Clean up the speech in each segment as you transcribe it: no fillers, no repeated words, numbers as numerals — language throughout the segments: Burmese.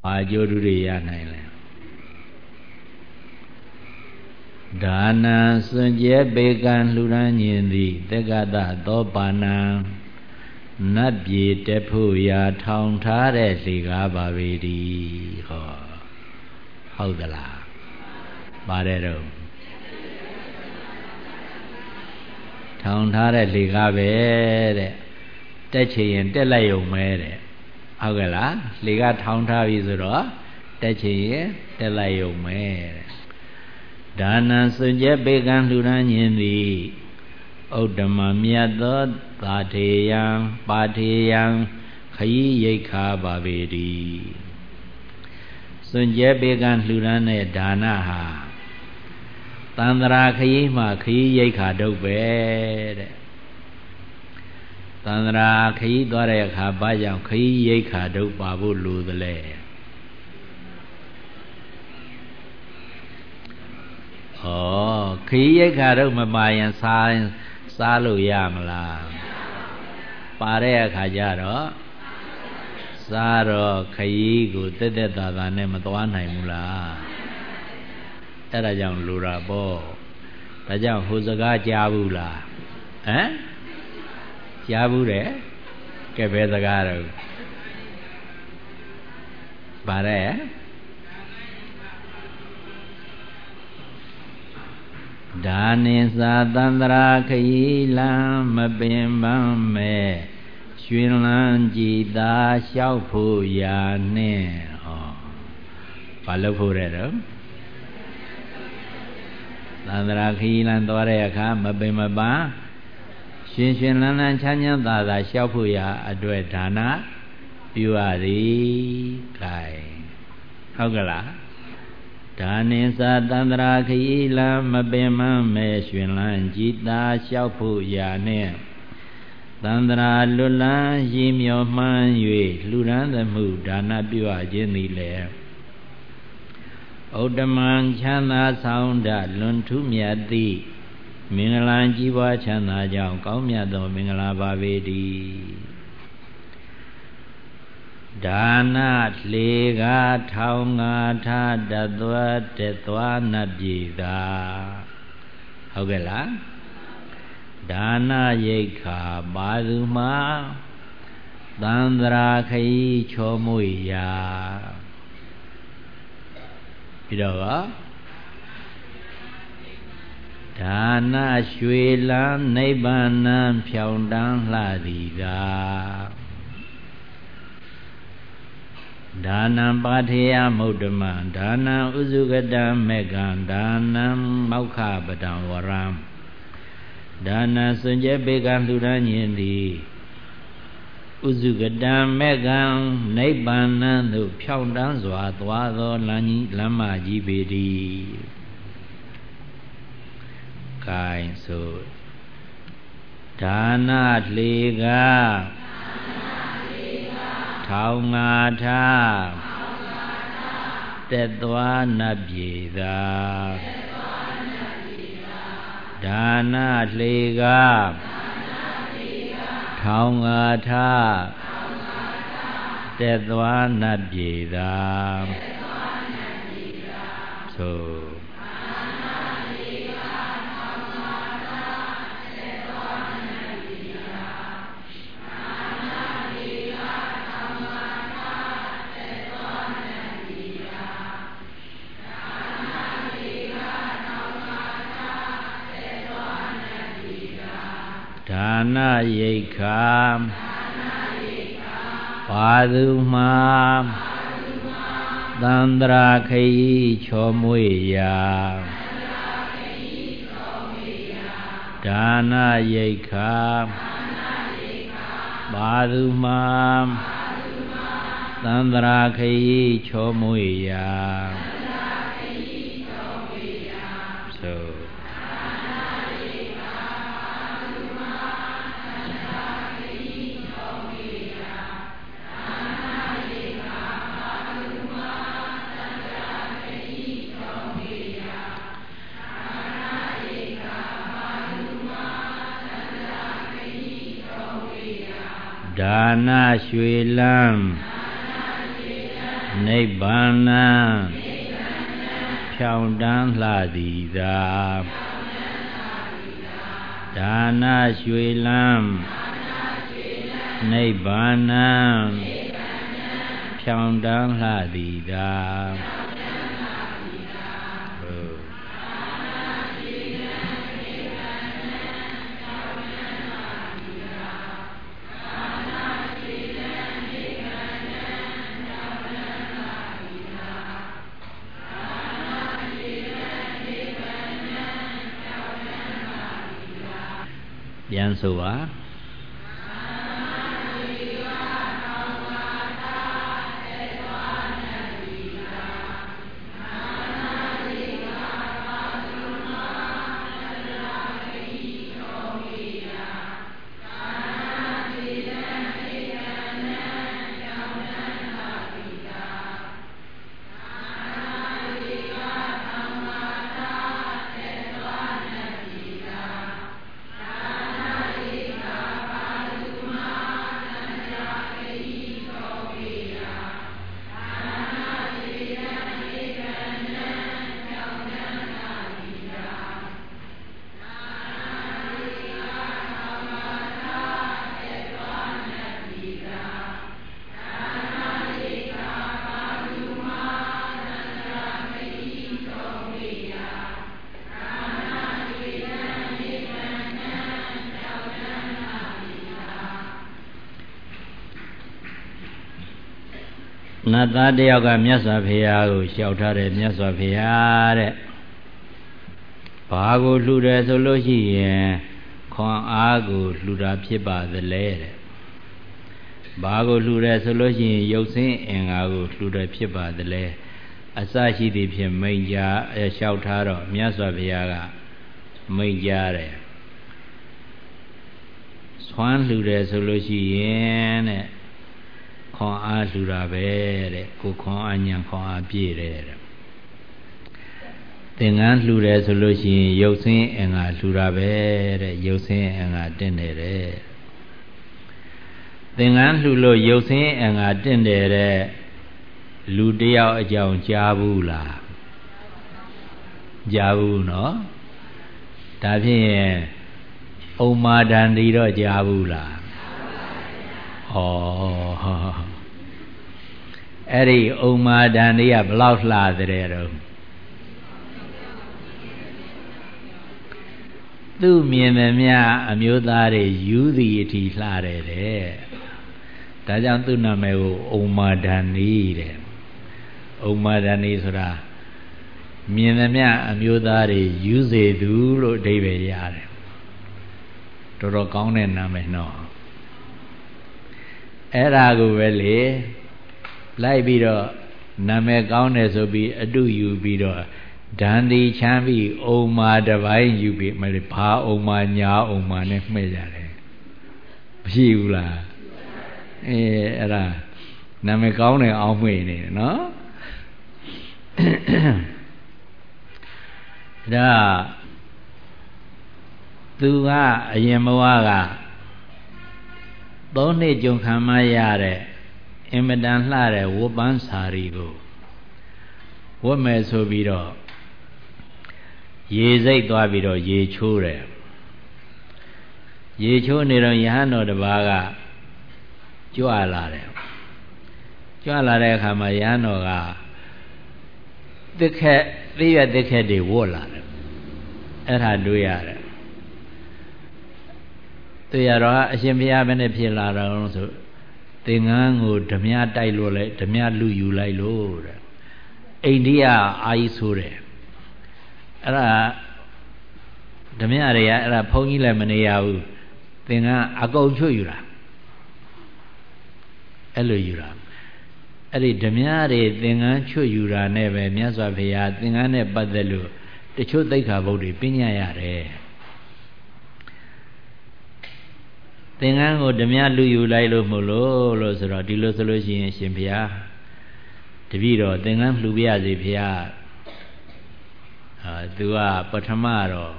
ကျိုးတွေရနိုင်လဲဒါနံစွန့်ကြဲပေကံလှူဒန်းခြင်းသည်တက္ကတသောပါဏံနတ်ပြေတက်ဖို့ရာထောင်ထားတဲ့လှေကားပါပေသည်ဟောဟုတ်သလားပါတယ်တော့ထောင်ထားတဲ့လှေကားပဲတဲ့တက်ချင်ရင်တက်လိုက်ရုံပဲတဲ့ဟုတ်ကဲ့လားလှေကားထောင်ထားပြီဆိုတော့တက်ချင်ရင်တက်လိုက်ရုံပဲတဲ့ဒါနံစွန့်ကြဲပေကံလှူဒန်းခြင်းသည်ဥဒ္ဓမမြတ်သောသာထေယံပါထေယံခยีရိက္ခာပါပေသည်စွန့်ကြဲပေကံလှူဒန်းတဲ့ဒါနဟာတန္တရာခยีမှခยีရိက္ခာတုတ်ပဲတဲ့တန္တရာခยีသွားတဲ့အခါဘာကြောင့်ခยีရိက္ခာတုတ်ပါဖို့လိုသလဲဩခยีရိက္ခာတုတ်မပါရင်စားလို့ရမလားပါတဲ့အခါကျတော့စားတော့ခยีကိုတက်တက်တာတာနဲ့မသွားနိုင်ဘူးလားအဲ့ဒါကြောင့်လိုတာပေါ့ဒါကြောင့်ဟိုစကားကြားဘူးလားဟမ်ကြားဘူးတယ်ကဲဘယ်စကားတော့ပါတယ်ဒါနိသာတန္တရာခยีလံမပင်ပန်းမဲ့ရွှင်လန်းကြည်သာလျှောက်ဖို့ရာနဲ့ဟောဘာလို့ဖို့တဲ့တော့သန္တရာခยีလံသွားတဲ့အခါမပင်မပန်းရွှင်ရွှင်လန်းလန်းချမ်းချမ်းသာသာလျှောက်ဖို့ရာအတွက်ဒါနပြုရသည်ကဲဟုတ်ကလားဒါနိသာတန္တရာခยีလံမပင်မမဲ့ရွှင်လန်းကြည်သာလျှောက်ဖို့ရာနဲ့တန္တရာလွတ်လန်းရည်မြော်မှန်း၍လှူဒန်းသမှုဒါနပြုအပ်ခြင်းသည်လေဥဒ္ဓမံချမ်းသာဆောင်တလွန်ထူးမြတ်သည့်မင်္ဂလာကြီးပွားချမ်းသာကြောင်းကောင်းမြတ်သောမင်္ဂလာပါပေတည်းဒါနလေကားထောင်ငါထတသွားတက်သွားနတ်ပြည်သာဟုတ်ကဲ့လားဒါနရိက္ခာပါသူမှာသန္တရာခยีချောမွေရာပြီးတော့ဒါနရွှေလန်းနိဗ္ဗာန်ဖြောင်းတန်းလှသည်သာဒါနံပါထေယမုဒ္ဓမံဒါနံဥစုကတံမေကံဒါနံမောက္ခပတံဝရံဒါနစွန့်ကြဲပေကံလှူဒန်းခြင်းသည်ဥစုကတံမေကံနိဗ္ဗာန်သို့ဖြောင်းတန်းစွာသွားသောလမ်းမကြီးပေတည်းကိုင်ဆိုဒါနလေကားထောင်ငါထတက်သွားနတ်ပြည်သာဒါနလေကားထောင်ငါထတက်သွားနတ်ပြည်သာသို့ဒါနရိက္ခာပါသူမှာသန္တရာခยีချောမွေရာဒါနရိက္ခာပါသူမှာသန္တရာခยีချောမွေရာသို့ဒါနရွှေလန်းနိဗ္ဗာန်ဖြောင်းတန်းလှသည်သာဒါနရွှေလန်းနိဗ္ဗာန်ဖြောင်းတန်းလှသည်သာပြန်ဆိုပါနတ်သားတယောက်ကမြတ်စွာဘုရားကိုလျှောက်ထားတယ်မြတ်စွာဘုရားတဲ့ဘာကိုလှူတယ်ဆိုလို့ရှိရင်ခွန်အားကိုလှူတာဖြစ်ပါသလဲတဲ့ဘာကိုလှူတယ်ဆိုလို့ရှိရင်ရုပ်ဆင်းအင်္ဂါကိုလှူတယ်ဖြစ်ပါသလဲအစရှိသည်ဖြင့်မိန့်ကြားလျှောက်ထားတော့မြတ်စွာဘုရားကမိန့်ကြားတယ်ဆွမ်းလှူတယ်ဆိုလို့ရှိရင်တဲ့ခွန်အားလှူတာပဲတဲ့ကိုခွန်အားညံခွန်အားပြည့်တယ်တဲ့သင်္ကန်းလှူတယ်ဆိုလို့ရှိရင်ရုပ်ဆင်းအင်္ဂါလှူတာပဲတဲ့ရုပ်ဆင်းအင်္ဂါတင့်တယ်တဲ့သင်္ကန်းလှူလို့ရုပ်ဆင်းအင်္ဂါတင့်တယ်တဲ့လူတယောက်အကြောင်းကြားဘူးလားကြားဘူးနော်ဒါဖြင့်ဥမ္မာဒန္တိတော့ကြားဘူးလားဩအဲ့ဒီဥမ္မာဒန္တိကဘလောက်လှတဲ့တော့သူမြင်သည်မြအမျိုးသားတွေယူသည်အထိလှတယ်တဲ့ဒါကြောင့်သူ့နာမည်ကိုဥမ္မာဒန္တိတဲ့ဥမ္မာဒန္တိဆိုတာမြင်သည်မြအမျိုးသားတွေယူစေသူလို့အဓိပ္ပာယ်ရတယ်တော်တော်ကောင်းတဲ့နာမည်နော်အဲ့ဒါကိုပဲလေလိုက်ပြီးတော့နာမည်ကောင်းတယ်ဆိုပြီးအတုယူပြီးတော့ဒန္တိချမ်းပြီးဥမ္မာတစ်ပိုင်းယူပြီးမလေးဘာဥမ္မာညာဥမ္မာနဲ့မှဲ့ကြတယ်မရှိဘူးလားအဲ့ဒါနာမည်ကောင်းတယ်အောင်မှဲ့နေတယ်နော်ဒါသူကအရင်ဘဝက3 နှစ်ကြုံခံမရတဲ့အင်မတန်လှတဲ့ဝတ်ပန်းစာရီကိုဝတ်မယ်ဆိုပြီးတော့ရေစိတ်သွားပြီးတော့ရေချိုးတယ်ရေချိုးနေတော့ယဟန်တော်တစ်ပါးကကြွလာတယ်ကြွလာတဲ့အခါမှာယဟန်တော်ကသိရသစ်ခက်တွေဝတ်လာတယ်အဲ့ဒါတွေ့ရတယ်သူရတော့အရှင်ဘုရားဘယ်နဲ့ဖြစ်လာတော့ဆိုသင်္ကန်းကိုဓမြတိုက်လို့လိုက်ဓမြလူယူလိုက်လို့တဲ့အိန္ဒိယအာကြီးဆိုတယ်အဲ့ဒါဓမြတွေကအဲ့ဒါဘုန်းကြီးလည်းမနေရဘူးသင်္ကန်းအကုန်ချွတ်ယူတာအဲ့လိုယူတာအဲ့ဒီဓမြတွေသင်္ကန်းချွတ်ယူတာနဲ့ပဲမြတ်စွာဘုရားသင်္ကန်းနဲ့ပတ်သက်လို့တချို့သိက္ခာပုဒ်တွေပညာရတယ်သင်္ကန်းကိုဓမြလူယူလိုက်လို့မို့လို့ဆိုတော့ဒီလိုဆိုလို့ရှိရင်ရှင်ဘုရားတပည့်တော်သင်္ကန်းလှူပြရစီဘုရားသူကပထမတော့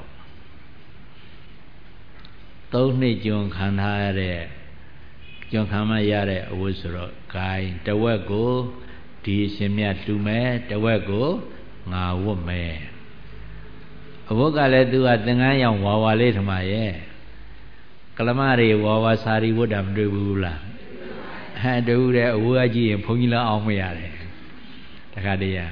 3 နှစ်ကျွန်ခံထားရတဲ့ကျွန်ခံမရတဲ့အဝတ်ဆိုတော့ gain တဝက်ကိုဒီရှင်မြတ်လှူမယ်တဝက်ကိုငါဝတ်မယ်အဝတ်ကလည်းသူကသင်္ကန်းရောင်ဝါဝါလေးထမရဲ့ကလမတွေဝါဝါစာရီဝတ်တာမတွေ့ဘူးလားတွေ့ဘူးတဲ့အဝတ်အကြည့်ရင်ဘုန်းကြီးလည်းအောင်မရတယ်တခါတည်းရ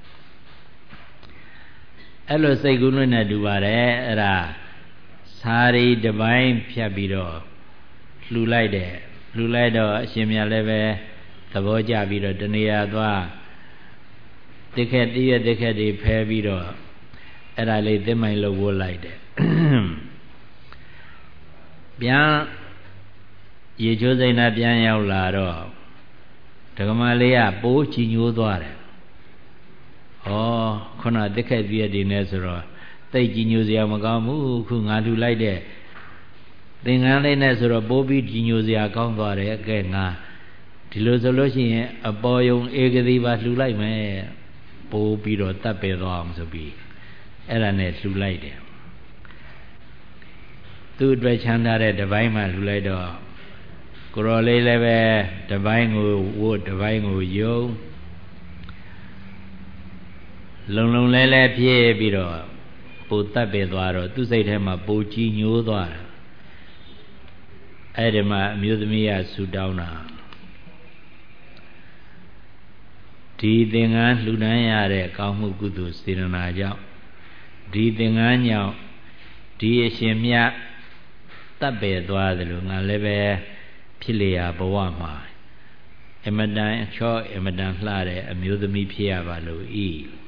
အဲ့လိုစိတ်ကူးလွတ်နေတူပါတယ်အဲ့ဒါစာရီတစ်ပိုင်းဖြတ်ပြီးတော့လှူလိုက်တယ်လှူလိုက်တော့အရှင်မြတ်လည်းပဲသဘောကျပြီးတော့တဏှာသွားတိခက်တည့်ရတိခက်တွေဖဲပြီးတော့အဲ့ဒါလေးသင်္မိုင်လို့ဝတ်လိုက်တယ်ပြန်ရေချိုးစိမ့်နဲ့ပြန်ရောက်လာတော့ဒကမလေးကပိုးချီညိုးသွားတယ်ဩခုနတိခက်တည့်ရဒီနဲ့ဆိုတော့တိတ်ကြည်ညိုစရာမကောင်းဘူးခုငါလှူလိုက်တဲ့သင်္ကန်းလေးနဲ့ဆိုတော့ပိုးပြီးကြည်ညိုစရာကောင်းသွားတယ်ကဲငါဒီလိုဆိုလို့ရှိရင်အပေါ်ယုံဧကတိပါလှူလိုက်မယ်ပိုးပြီးတော့တတ်ပေသွားအောင်ဆိုပြီးအဲ့ဒါနဲ့လှူလိုက်တယ်သူ့အတွက်ချမ်းသာတဲ့တပိုင်းမှလှူလိုက်တော့ကိုရော်လေးလည်းပဲတပိုင်းကိုဝတ်တပိုင်းကိုယုံလုံလုံလဲလဲဖြစ်ပြီးတော့ပိုတတ်ပေသွားတော့သူ့စိတ်ထဲမှာပိုကြည်ညိုးသွားတာအဲ့ဒီမှာအမျိုးသမီးကဆူတောင်းတာဒီသင်္ကန်းလှူဒန်းရတဲ့ကောင်းမှုကုသိုလ်စေတနာကြောင့်ဒီသင်္ကန်းကြောင့်ဒီအရှင်မြတ်တတ်ပေသွားတယ်လို့ငါလည်းပဲဖြစ်လျာဘဝမှာအမတန်အချောအမတန်လှတဲ့အမျိုးသမီးဖြစ်ရပါလို့ဤ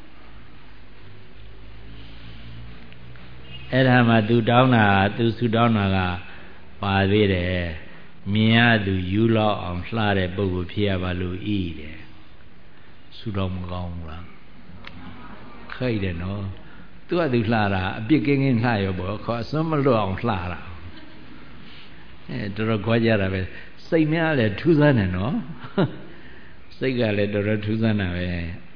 အဲ့ဒါမှသူတောင်းတာသူဆူတောင်းတာကပါသေးတယ်မြင်ရသူယူလောက်အောင်လှတဲ့ပုဂ္ဂိုလ်ဖြစ်ရပါလို့ဤတယ်ဆူတောင်းမကောင်းဘူးလားခိုက်တယ်နော်သူကသူလှတာအပြစ်ကင်းကင်းလှရောပေါ့ခေါ်အစွန်းမလွတ်အောင်လှတာတော်တော်ကြွားကြတာပဲစိတ်များလည်းထူးဆန်းတယ်နော်စိတ်ကလည်းတော်တော်ထူးဆန်းတာပဲ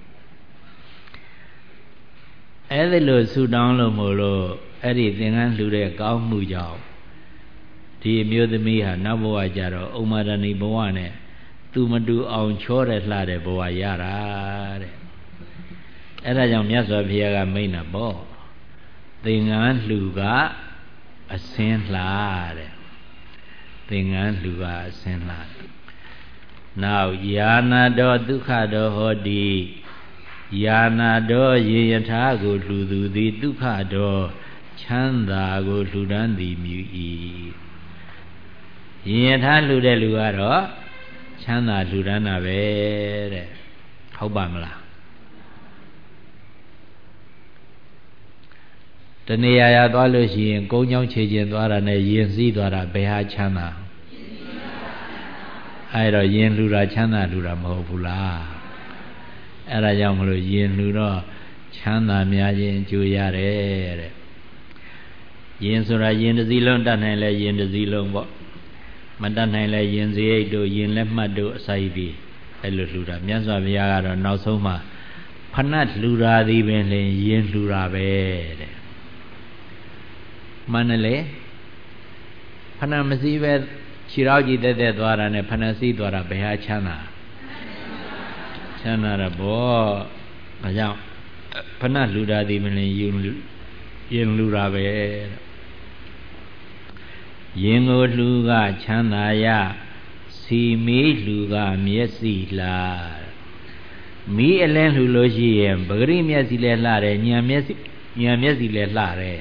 အဲ့ဒီလိုဆူတောင်းလို့မို့လို့အဲ့ဒီသင်္ကန်းလှူတဲ့ကောင်းမှုကြောင့်ဒီအမျိုးသမီးဟာနောက်ဘဝကြတော့ဥမ္မာဒဏီဘဝနဲ့သူမတူအောင်ချောတဲ့လှတဲ့ဘဝရတာတဲ့အဲ့ဒါကြောင့်မြတ်စွာဘုရားကမိန့်တာပေါ့သင်္ကန်းလှူကအစင်းလှတဲ့သင်္ကန်းလှူကအစင်းလှနောက်ယာနာတော်ဒုက္ခတော်ဟောတိယာနာတော်ရေယထာကိုလှူသူသည်ဒုက္ခတော်ချမ်းသာကိုလှူဒန်းသည်မြူ၏ရေယထာလှူတဲ့လူကတော့ချမ်းသာလှူဒန်းတာပဲတဲ့ဟုတ်ပါမလားတနေရာရသွားလို့ရှိရင်ကုန်းချောင်းခြေကျင်သွားတာနဲ့ရင်စည်းသွားတာဘယ်ဟာချမ်းသာအဲ့တော့ရင်လှူတာချမ်းသာလှူတာမဟုတ်ဘူးလားအဲ့ဒါကြောင့်မလို့ရင်လှူတော့ချမ်းသာများခြင်းအကျိုးရတယ်တဲ့ရင်ဆိုတာရင်တစ်စီးလုံးတတ်နိုင်လဲရင်တစ်စီးလုံးပေါ့မတတ်နိုင်လဲရင်စရိတ်တို့ရင်လက်မှတ်တို့အစာရည်ပြီးအဲ့လိုလှူတာမြတ်စွာဘုရားကတော့နောက်ဆုံးမှာဖဏတ်လှူတာသည်ပင်လင်ရင်လှူတာပဲတဲ့မှန်တယ်လေဖဏမစည်းပဲခြေထောက်ကြီးတက်တက်သွားတာနဲ့ဖဏစည်းသွားတာဘယ်ဟာချမ်းသာချမ်းသာတာပေါ့ဒါကြောင့်ဖဏလှူတာသည်မလင်ရင်လှူတာပဲရင်ကိုလှူကချမ်းသာရစီမီးလှူကမျက်စိလှမီးအလင်းလှူလို့ရှိရင်ပဂရိမျက်စိလည်းလှတယ်ဉာဏ်မျက်စိလည်းလှတယ်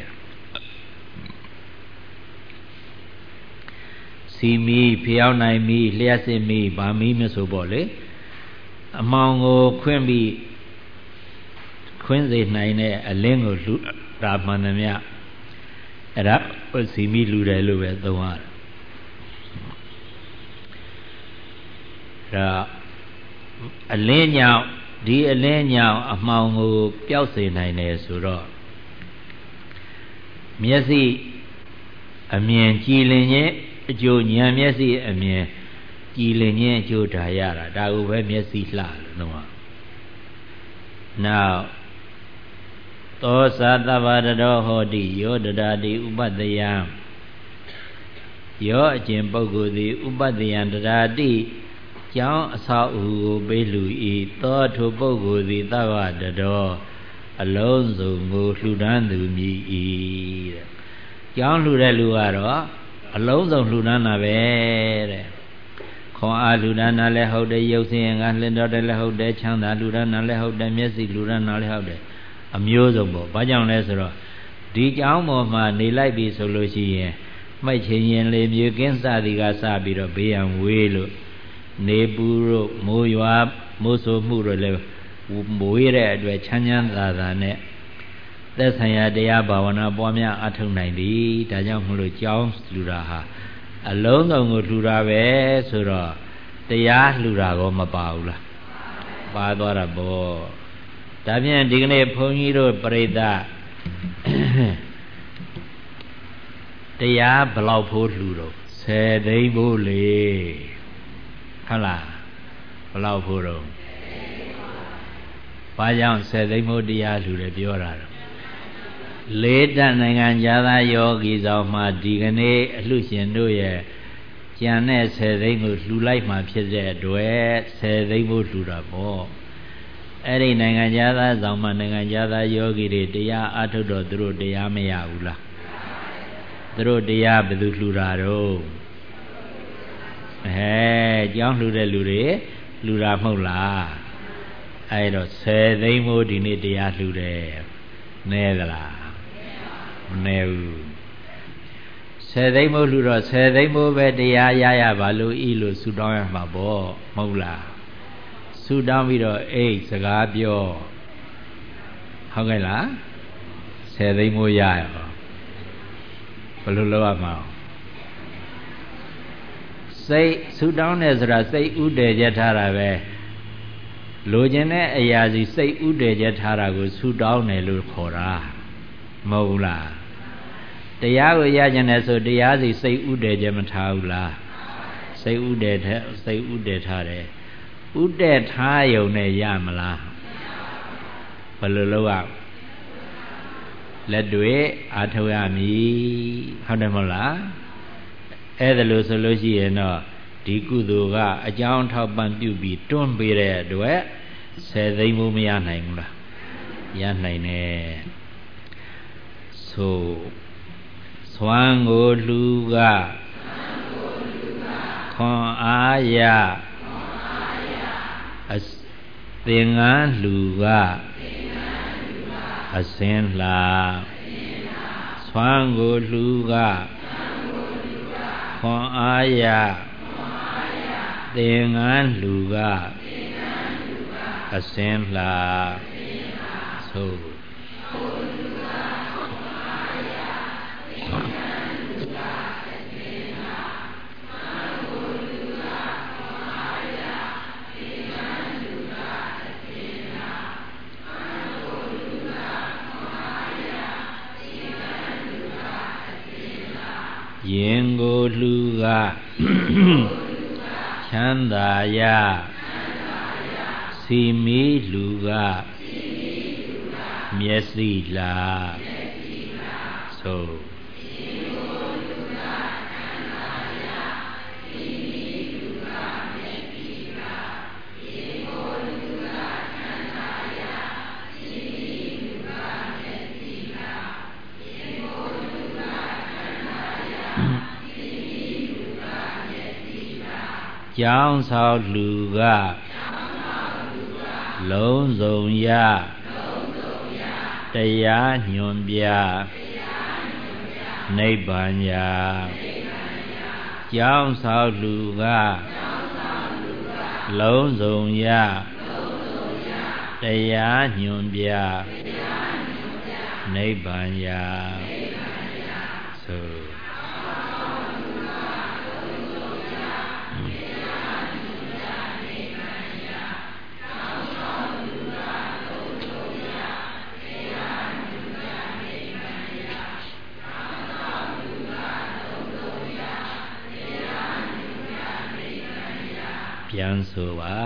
စီမီဖျောင်းနိုင်မီလျှက်စစ်မီဗာမီမဆိုပေါ့လေအမောင်ကိုခွင်းပြီးခွင်းစေနိုင်တဲ့အလင်းကိုလှူတာမှန်တယ်မြတ်အဲ့ဒါစီမီလှူတယ်လို့ပဲသုံးရတယ်ဒါအလင်းညောင်ဒီအလင်းညောင်အမှောင်ကိုပျောက်စေနိုင်တယ်ဆိုတော့မျက်စိအမြင်ကြည်လင်ခြင်းအကျိုးဉာဏ်မျက်စိအမြင်ကြည်လင်ခြင်းအကျိုးဒါရတာဒါကိုပဲမျက်စိလှလို့နော်နောက်သောသာတဗ္ဗရတောဟောတိယောတရာတိဥပတ္တယံယောအကျင့်ပုဂ္ဂိုလ်သည်ဥပတ္တယံတရာတိကျောင်းအဆောက်အဦကိုပေးလူဤသောထိုပုဂ္ဂိုလ်သည်သဗ္ဗတတော်အလုံးစုံကိုလှူဒန်းသူမြည်ဤတဲ့ကျောင်းလှူတဲ့လူကတော့အလုံးစုံလှူဒန်းတာပဲတဲ့ခွန်အားလှူဒန်းတာလည်းဟုတ်တယ်ရုပ်ဆင်းရဲကလင်းတော်တယ်လည်းဟုတ်တယ်ချမ်းသာလှူဒန်းတာလည်းဟုတ်တယ်မျက်စိလှူဒန်းတာလည်းဟုတ်တယ်အမျိုးစုံပေါ့ဘာကြောင့်လဲဆိုတော့ဒီကျောင်းပေါ်မှာနေလိုက်ပြီဆိုလို့ရှိရင်မှိတ်ချင်ရင်လေမြေကင်းစသည်ကစပြီးတော့ဘေးရန်ဝေးလို့နေပူတို့မိုးရွာမိုးဆိုမှုတို့လည်းမွေးတဲ့အတွက်ချမ်းချမ်းသာသာနဲ့သက်ဆိုင်ရာတရားဘာဝနာပွားများအထောက်နိုင်သည်ဒါကြောင့်မလို့ကျောင်းလှူတာဟာအလုံးစုံကိုလှူတာပဲဆိုတော့တရားလှူတာကောမပါဘူးလားပါသွားတာပေါ့ဒါဖြင့်ဒီကနေ့ဘုန်းကြီးတို့ပြိဿတရားဘလောက်ဖို့လှူတော့10သိန်းဖို့လေဟုတ်လားဘလောက်ဖို့တော့ဘာကြောင့်10သိန်းဖို့တရားလှူတယ်ပြောတာတော့လေးတနိုင်ငံသားယောဂီဆောင်မှာဒီကနေ့အလှရှင်တို့ရဲ့ကျန်တဲ့10သိန်းကိုလှူလိုက်မှဖြစ်တဲ့အတွက်10သိန်းဖို့လှူတာပေါ့အဲ့ဒီနိုင်ငံသားဆောင်မှာနိုင်ငံသားယောဂီတွေတရားအထုတ်တော့သူတို့တရားမရဘူးလားသူတို့တရားဘယ်သူလှူတာတော့ကျောင်းလှူတဲ့လူတွေလှူတာမဟုတ်လားအဲ့တော့10သိန်းမို့ဒီနေ့တရားလှူတယ်နဲသလားမနဲဘူး10သိန်းမို့လှူတော့10သိန်းမို့ပဲတရားရပါလို့ဤလို့ဆုတောင်းရမှာပေါ့မဟုတ်လားဆုတောင်းပြီးတော့စကားပြောဟုတ်ကဲ့လား10သိန်းမို့ရရောဘယ်လိုလုပ်ရမှာစိတ်ဆူတောင်းတယ်ဆိုတာစိတ်ဥတည်ချက်ထားတာပဲလိုချင်တဲ့အရာစီစိတ်ဥတည်ချက်ထားတာကိုဆူတောင်းတယ်လို့ခေါ်တာမဟုတ်ဘူးလားတရားကိုရကြတယ်ဆိုတရားစီစိတ်ဥတည်ချက်မထားဘူးလားစိတ်ဥတည်ထားတယ်ဥတည်ထားယုံနဲ့ရမလားဘယ်လိုလုပ်ရလက်တွေအားထုတ်ရမည်ဟုတ်တယ်မဟုတ်လားအဲ့ဒါလို့ဆိုလို့ရှိရင်တော့ဒီကုသိုလ်ကအကြောင်းထောက်ပံ့ပြုပြီးတွန်းပေးတဲ့အတွက်10သိန်းမို့မရနိုင်ဘူးလားရနိုင်တယ်ဆိုသွမ်းကိုလူကခွန်အားရသင်္ကန်းလူကအစင်းလာသွမ်းကိုလူကခွန်အားရသင်္ကန်းလူကအစင်းလာသို့ရင်ကိုလူကချမ်းသာရစီမီလူကမျက်စိလာသို့ကျောင်းဆောင်လူကလုံးစုံရတရားညွန်ပြနိဗ္ဗာန်ရာကျောင်းဆောင်လူကလုံးစုံရတရားညွန်ပြနိဗ္ဗာန်ရာသို့ပြန်ဆိုပါ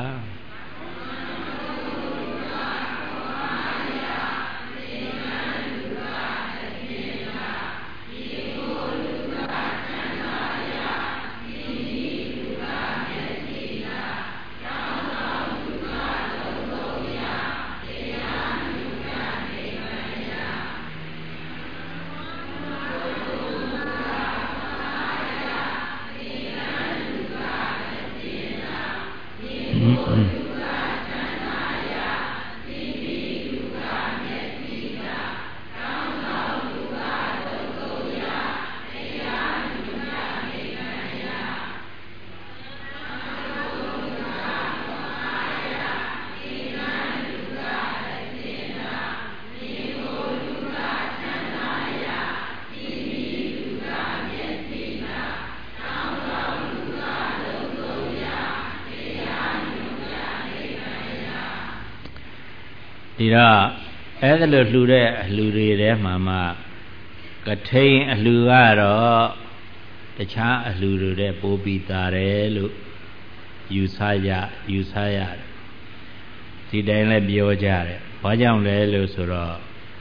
ဒီတော့အဲ့ဒါလို့လှူတဲ့အလှူတွေထဲမှာမှကထိန်အလှူကတော့တခြားအလှူတွေတဲ့ပိုးပြီးသားတယ်လို့ယူဆရတယ်ဒီတိုင်းလည်းပြောကြတယ်ဘာကြောင့်လဲလို့ဆိုတော့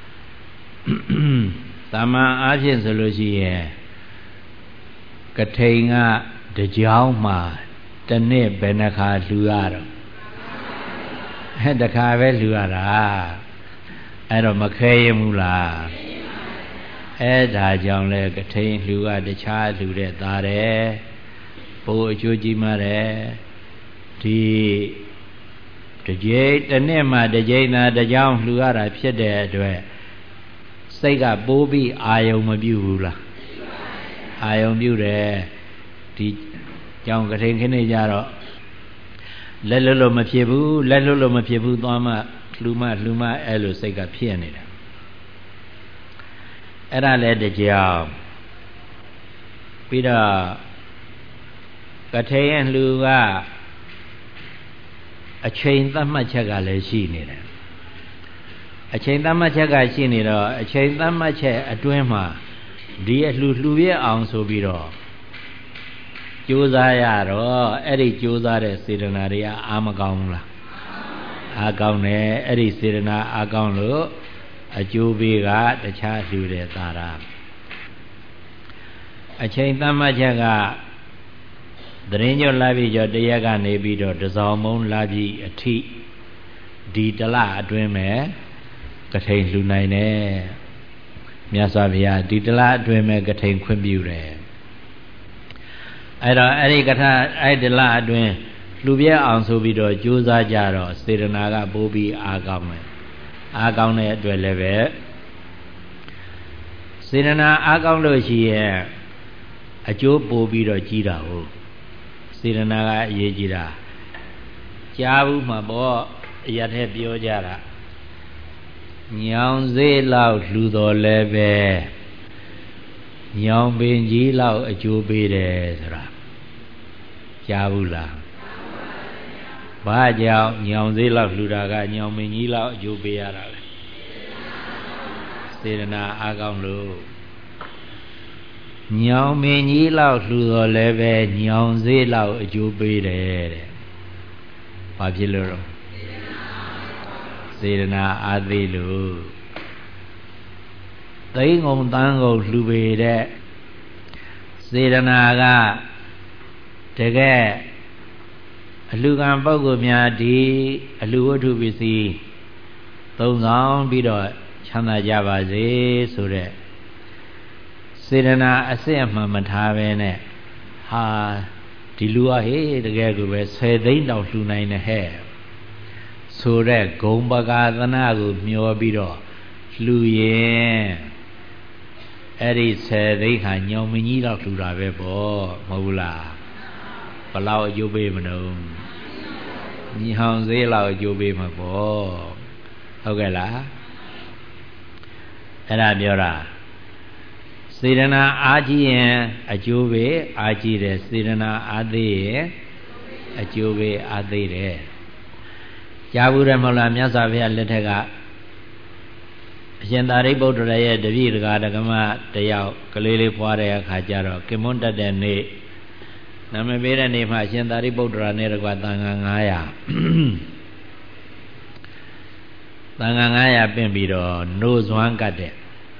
သာမန်အားဖြင့်ဆိုလို့ရှိရင်ကထိန်ကတကြောင်မှာတစ်နှစ်ဘယ်နှခါလှူရတော့တခါပဲလှူရတာအဲ့တော့မခဲရဘူးလားအဲ့ဒါကြောင့်လဲကထိန်လှူကတခြားလှူတဲ့သားတယ်ပိုအကျိုးကြီးမှတယ်ဒီတစ်နှစ်မှတစ်ကြိမ်သာတစ်ကြောင်လှူရတာဖြစ်တဲ့အတွက်စိတ်ကပိုးပြီးအာယုံမပြုဘူးလားအာယုံပြုတယ်ဒီကြောင့်ကထိန်ခင်းနေကြတော့လက်လွတ်လို့မဖြစ်ဘူးလက်လွတ်လို့မဖြစ်ဘူးသွားမှလှူမအဲ့လိုစိတ်ကဖြစ်နေတာအဲ့ဒါလည်းတကြောင်ပြီးတော့ကထိန်ရဲ့လှူကအချိန်သတ်မှတ်ချက်ကလည်းရှိနေတယ်အချိန်သတ်မှတ်ချက်ကရှိနေတော့အချိန်သတ်မှတ်ချက်အတွင်းမှာဒီအလှူပြအောင်ဆိုပြီးတော့ကြိုးစားရတော့အဲ့ဒီကြိုးစားတဲ့စေတနာတွေကအာမကောင်းဘူးလားအာကောင်းတယ်အဲ့ဒီစေတနာအာကောင်းလို့အကျိုးပေးကတခြားလှူတဲ့သာရအချိန်သတ်မှတ်ချက်ကသတင်းကျော်လာပြီးကျော်တရက်ကနေပြီးတော့တစောင်းမုံလာပြီးအထိဒီတလအတွင်းမဲ့ကထိန်လှူနိုင်တယ်မြတ်စွာဘုရားဒီတလအတွင်းမဲ့ကထိန်ခွင့်ပြုတယ်အဲ့တော့အဲ့ဒီအဲ့ဒီလအတွင်းလှူပြအောင်ဆိုပြီးတော့ကြိုးစားကြတော့စေတနာကပိုးပြီးအားကောင်းတယ်အားကောင်းတဲ့အတွက်လည်းပဲစေတနာအားကောင်းလို့ရှိရဲ့အကျိုးပိုးပြီးတော့ကြီးတာဟုတ်စေတနာကအရေးကြီးတာကြားဘူးမှာပေါ့အရာထဲပြောကြတာညောင်စေးလောက်လှူတော်လည်းပဲညောင်ပင်ကြီးလောက်အကျိုးပေးတယ်ဆိုတာကြားဘူးလားဘာကြောင့်ညောင်စေးလောက်လှူတာကညောင်ပင်ကြီးလောက်အကျိုးပေးရတာလဲစေတနာအားကောင်းလို့ညောင်ပင်ကြီးလောက်လှူတော်လည်းပဲညောင်စေးလောက်အကျိုးပေးတယ်တဲ့ဘာဖြစ်လို့တော့စေတနာအားသေးလို့သိငုံတန်းကုန်လှူပေတဲ့စေတနာကတကယ်အလှကံပုဂ္ဂိုလ်များဒီအလှဝတ္ထုပစ္စည်းသုံးဆောင်ပြီးတော့ချမ်းသာကြပါစေဆိုတဲ့စေတနာအစစ်အမှန်မထားပဲနဲ့ဟာဒီလူကဟေးတကယ်ကိုပဲ10 သိန်းတောင်လှူနိုင်တယ်ဟဲ့ဆိုတဲ့ဂုံပကာသနာကိုမျောပြီးတော့လှူရင်အဲ့ဒီ10 သိန်းဟာညောင်မင်းကြီးတော့လှူတာပဲပေါ့မဟုတ်လားဘလောက်အကျိုးပေးမလို့ညောင်စေးလောက်အကျိုးပေးမှာပေါ့ဟုတ်ကဲ့လားအဲ့ဒါပြောတာစေတနာအားကြီးရင်အကျိုးပေးအားကြီးတယ်စေတနာအားသေးရင်အကျိုးပေးအားသေးတယ်ကြားဘူးတယ်မဟုတ်လားမြတ်စွာဘုရားလက်ထက်ကအရှင်သာရိပုတ္တရာရဲ့တပည့်တကာဓမ္မတယောက်ကလေးဖွာတဲ့အခါကျတော့ကိမွန်းတက်တဲ့နေ့နာမည်ပေးတဲ့နေ့မှာအရှင်သာရိပုတ္တရာနဲ့တကွာသံဃာ900သံဃာ900ပြင်ပြီးတော့နိုးစွမ်းကတ်တဲ့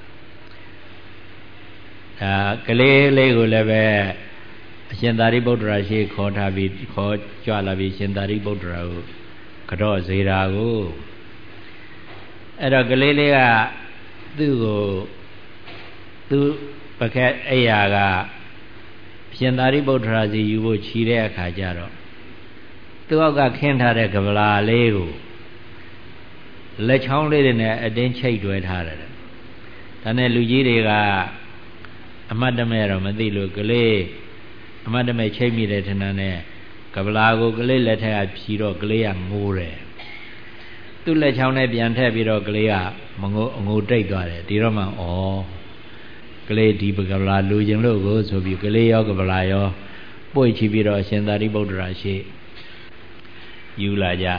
ကလေးလေးကိုလည်းပဲအရှင်သာရိပုတ္တရာရှိခေါ်ထားပြီးခေါ်ကြွလာပြီးရှင်သာရိပုတ္တရာကိုကတော့ဇေရာကိုအဲ့တော့ကလေးလေးကသူ့ကိုသူပကက်အိယာကရှင်သာရိပုတ္တရာစီယူဖို့ခြီးတဲ့အခါကျတော့သူ့အောက်ကခင်းထားတဲ့ကဗလာလေးကိုလက်ချောင်းလေးတွေနဲ့အတင်းချိတ်တွဲထားတယ်ဒါနဲ့လူကြီးတွေကအမတ်တမဲတော့မသိလို့ကလေးအမတ်တမဲချိတ်မိတယ်ထင်တယ်နဲ့ကဗလာကိုကလေးလက်ထက်ကဖြီတော့ကလေးကငိုးတယ်သူ့လက်ချောင်းနဲ့ပြန်ထည့်ပြီးတော့ကလေးကမငိုအငိုတိတ်သွားတယ်ဒီတော့မှဩကလေးဒီကဗလာလူကျင်လို့ကိုဆိုပြီးကလေးရောကဗလာရောပွေ့ချပြီးတော့အရှင်သာရိပုတ္တရာရှိယူလာကြ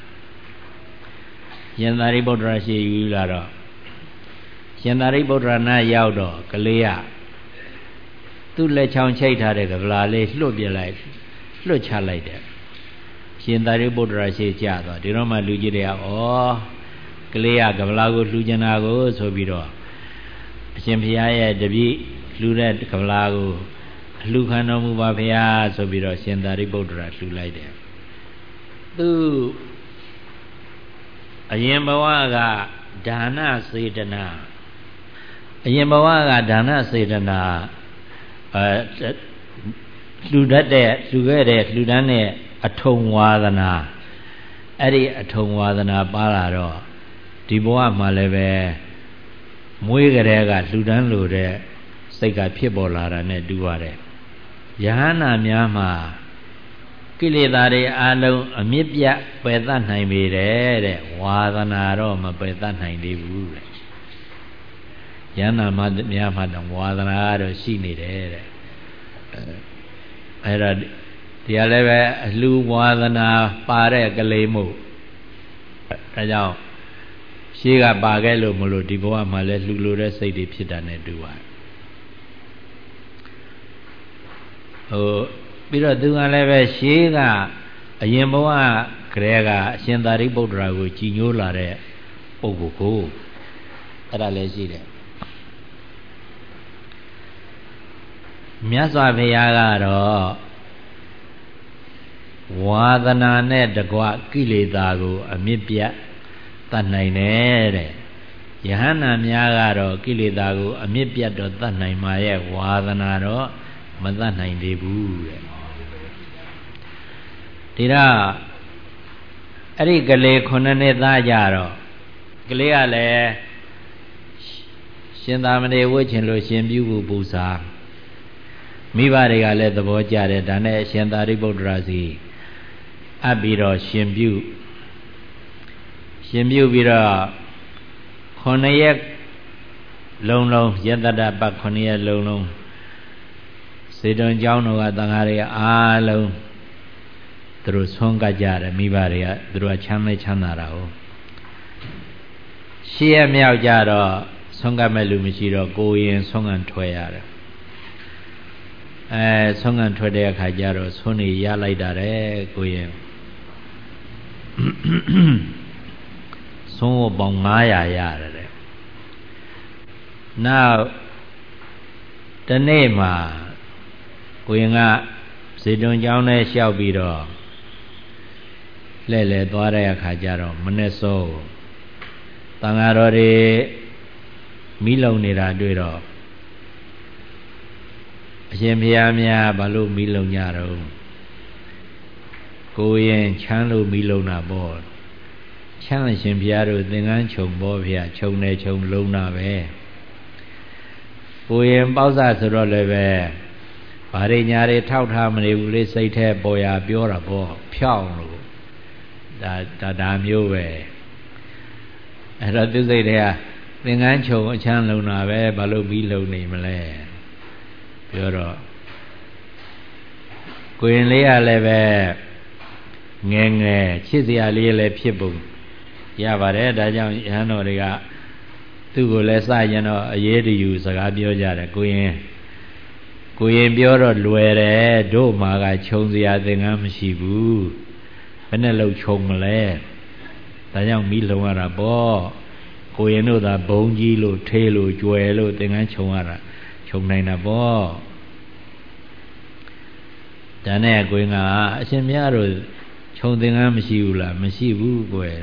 ရှင်သာရိပုတ္တရာရှိယူလာတော့ရှင်သာရိပုတ္တရာနာရောက်တော့ကလေးကသူ့လက်ချောင်းချိတ်ထားတဲ့ကဗလာလေးလွတ်ပြလိုက်လွတ်ချလိုက်တယ်ရှင်သာရိပုတ္တရာရှိကြသွားဒီတော့မှလူကြီးတွေကဩကလေးကကဗလာကိုလှူကျင်တာကိုဆိုပြီးတော့အရှင်ဘုရားရဲ့တပည့်လှူတဲ့ကဗလာကိုအလှူခံတော်မူပါဘုရားဆိုပြီးတော့ရှင်သာရိပုတ္တရာလှူလိုက်တယ်သူအရင်ဘဝကဒါနစေတနာအရင်ဘဝကဒါနစေတနာလှူတတ်တဲ့လှူခဲ့တဲ့လှူဒန်းတဲ့အထုံဝါဒနာအဲ့ဒီအထုံဝါဒနာပါလာတော့ဒီဘဝမှာလည်းပဲမွေးကြတဲ့ကလှူဒန်းလို့တဲ့စိတ်ကဖြစ်ပေါ်လာတာနဲ့တူပါတယ်ယဟနာများမှာကိလေသာတွေအလုံးအမြင့်ပြတ်ပယ်တတ်နိုင်ပေတဲ့ဝါဒနာတော့မပယ်တတ်နိုင်သေးဘူးတဲ့ယဟနာများမှာတော့ဝါဒနာကတော့ရှိနေတယ်တဲ့အဲ့တော့တရားလည်းပဲအလှဝါဒနာပါတဲ့ကလေးမို့ဒါကြောင့်ရှေးကပါခဲ့လို့မလို့ဒီဘဝမှာလည်းလှူလို့တဲ့စိတ်တွေဖြစ်တာနဲ့တူပါတယ်ပြီးတော့သူကလည်းပဲရှေးကအရင်ဘဝကလေးကအရှင်သာရိပုတ္တရာကိုကြည်ညိုလာတဲ့ပုဂ္ဂိုလ်ကိုအဲ့ဒါလည်းရှိတယ်မြတ်စွာဘုရားကတော့ဝါဒနာနဲ့တကွကိလေသာကိုအမြင့်ပြတ်တတ်နိုင်တယ်တဲ့ယဟန္တာများကတော့ကိလေသာကိုအမြင့်ပြတ်တော့တတ်နိုင်မှာရဲ့ဝါဒနာတော့မတတ်နိုင်သေးဘူးတဲ့ဒီတော့အဲ့ဒီကလေး9နှစ်သားကြတော့ကလေးကလည်းရှင်သာမဏေဝတ်ချင်လို့ရှင်ပြုဖို့ပူစာမိဘတွေကလည်းသဘောကျတယ်ဒါနဲ့ရှင်သာရိပုတ္တရာစီအပ်ပြီးတော့ရှင်ပြုပြီးတော့9ရက်လုံးယတတပတ်9ရက်လုံးစေတုံကျောင်းတော်ကသံဃာတွေအားလုံးသူတို့ဆွမ်းကကြတယ်မိဘတွေကသူတို့ချမ်းသာတာဟုတ်ရှေ့ရမြောက်ကြတော့ဆွမ်းကမဲ့လူမရှိတော့ကိုရင်ဆွမ်းကန်ထွက်ရတယ်ဆွမ်းကန်ထွက်တဲ့အခါကျတော့ဆွမ်းနေရလိုက်တာတဲ့ကိုရင်ဆွမ်းပေါင်း900ရတယ်တဲ့နောက်တနေ့မှာကိုရင်ကဇေတုံကျောင်းထဲလျှောက်ပြီးတော့လဲသွားတဲ့အခါကျတော့မနဲ့စောတန်ဃာတော်တွေမိလုံနေတာတွေ့တော့အရှင်ဘုရားများဘာလို့မိလုံကြတော့ကိုရင်ချမ်းလို့မိလုံတာပေါ့ချမ်းရှင်ဘုရားတို့သင်္ကန်းခြုံပေါ့ဗျာခြုံနေခြုံလုံးတာပဲကိုရင်ပေါ့ဆဆိုတော့လည်းပဲဘာတွေညာတွေထောက်ထားမနေဘူးလေစိတ်แท้ပေါ်ရပြောတာပေါ့ဖြောင်းလို့ဒါမျိုးပဲအဲ့တော့သူစိတ်တွေကသင်္ကန်းခြုံအချမ်းလုံးတာပဲဘာလို့ပြီးလုံနေမလဲပြောတော့ကိုရင်လေးကလည်းပဲငယ်ချစ်စရာလေးလည်းဖြစ်ပုံရပါတယ်ဒါကြောင့်ယဟန်တော်တွေကသူ့ကိုလည်းစရင်တော့အရေးတယူစကားပြောကြတယ်ကိုရင်ပြောတော့လွယ်တယ်တို့မှာကခြုံစရာသင်္ကန်းမရှိဘူးဘယ်နဲ့လောက်ခြုံမလဲဒါကြောင့်မိလုံရတာပေါ့ကိုရင်တို့သာဘုံကြီးလို့ထေးလို့ကြွယ်လို့သင်္ကန်းခြုံရတာခြုံနိုင်တာပေါ့ဒါနဲ့ကိုရင်ကအရှင်မြတ်တို့ခြုံသင်္ကန်းမရှိဘူးလားမရှိဘူးကွယ်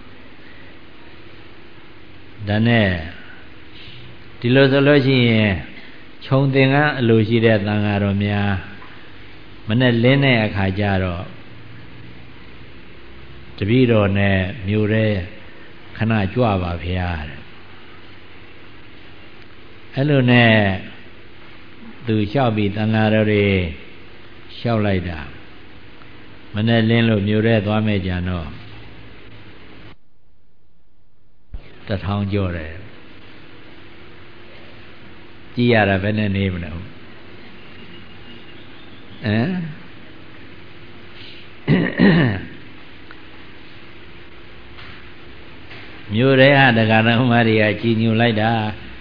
ဒါနဲ့ဒီလိုဆိုလို့ရှိရင်ခြုံသင်္ကန်းအလိုရှိတဲ့သံဃာတော်များမနဲ့လင်းတဲ့အခါကျတော့တပည့်တော်နဲ့မြို့ရဲခဏကြွပါဗျာတဲ့အဲ့လိုနဲ့သူလျှောက်ပြီးတန်ဃာတော်တွေလျှောက်လိုက်တာမနဲ့လင်းလို့မြို့ရဲသွားမဲ့ကြတော့1000ကျော်တယ်ကြည်ရတာဘယ်နဲ့နေမလဲမြို့ရဲဟာတရားတော်မတွေကကြည်ညိုလိုက်တာ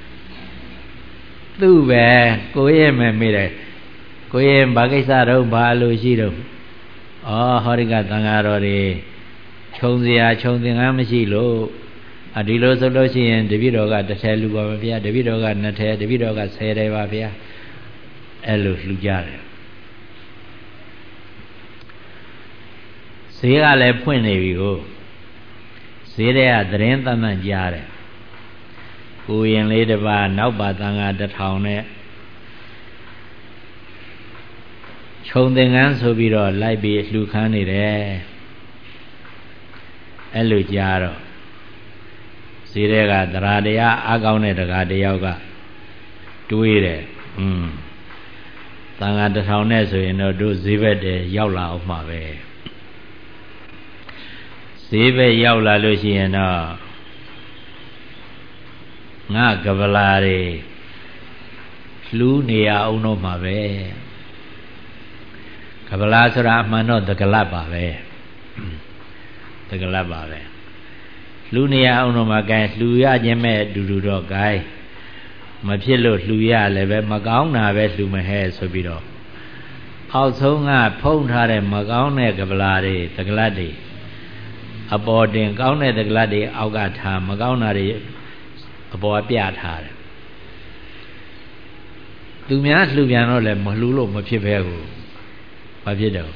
သူ့ပဲကိုရဲ့မဲ့မိတယ်ကိုရဲ့ဘာကိစ္စတော့ဘာလို့ရှိတော့ဟောဒီကသံဃာတော်တွေခြုံစရာခြုံသင်္ကန်းမရှိလို့ဒီလိုဆိုလို့ရှိရင်တပည့်တော်ကတစ်ထည်လူပါမဗျာတပည့်တော်က2ထည်တပည့်တော်က10ထည်ပါဗျာအဲ့လိုလှူကြတယ်ဈေးကလည်းဖွင့်နေပြီကိုဈေးတဲ့ကသတင်းတမ်းကြားတယ်ကိုရင်လေးတစ်ပါးနောက်ပါသံဃာ1000နဲ့ခြုံသင်္ကန်းဆိုပြီးတော့လိုက်ပြီးလှူခန်းနေတယ်အဲ့လိုကြားတော့ဈေးတဲ့ကသရတရားအကောင်းတဲ့တကားတယောက်ကတွေးတယ်သံဃာ1000နဲ့ဆိုရင်တော့တို့ဈေးဘက်တည်းရောက်လာအောင်မှာပဲဈေးဘက်ရောက်လာလို့ရှိရင်တော့ငါကပလာတွေလှူနေရအောင်တော့မှာပဲကပလာဆိုတာအမှန်တော့တကလပ်ပါပဲတကလပ်ပါပဲလှူနေရအောင်တော့မှာကဲလှူရခြင်းမဲ့အတူတူတော့ကဲမဖြစ်လို့လှူရလည်းပဲမကောင်းတာပဲလှူမဟဲ့ဆိုပြီးတော့အောက်ဆုံးကဖုံးထားတဲ့မကောင်းတဲ့ကပလာတွေတကလပ်တွေအပေါ်တင်ကောင်းတဲ့တကလပ်တွေအောက်ကထားမကောင်းတာတွေအပေါ်ပြထားတယ်သူများလှူပြန်တော့လည်းမလှူလို့မဖြစ်ပဲကိုဘာဖြစ်တော့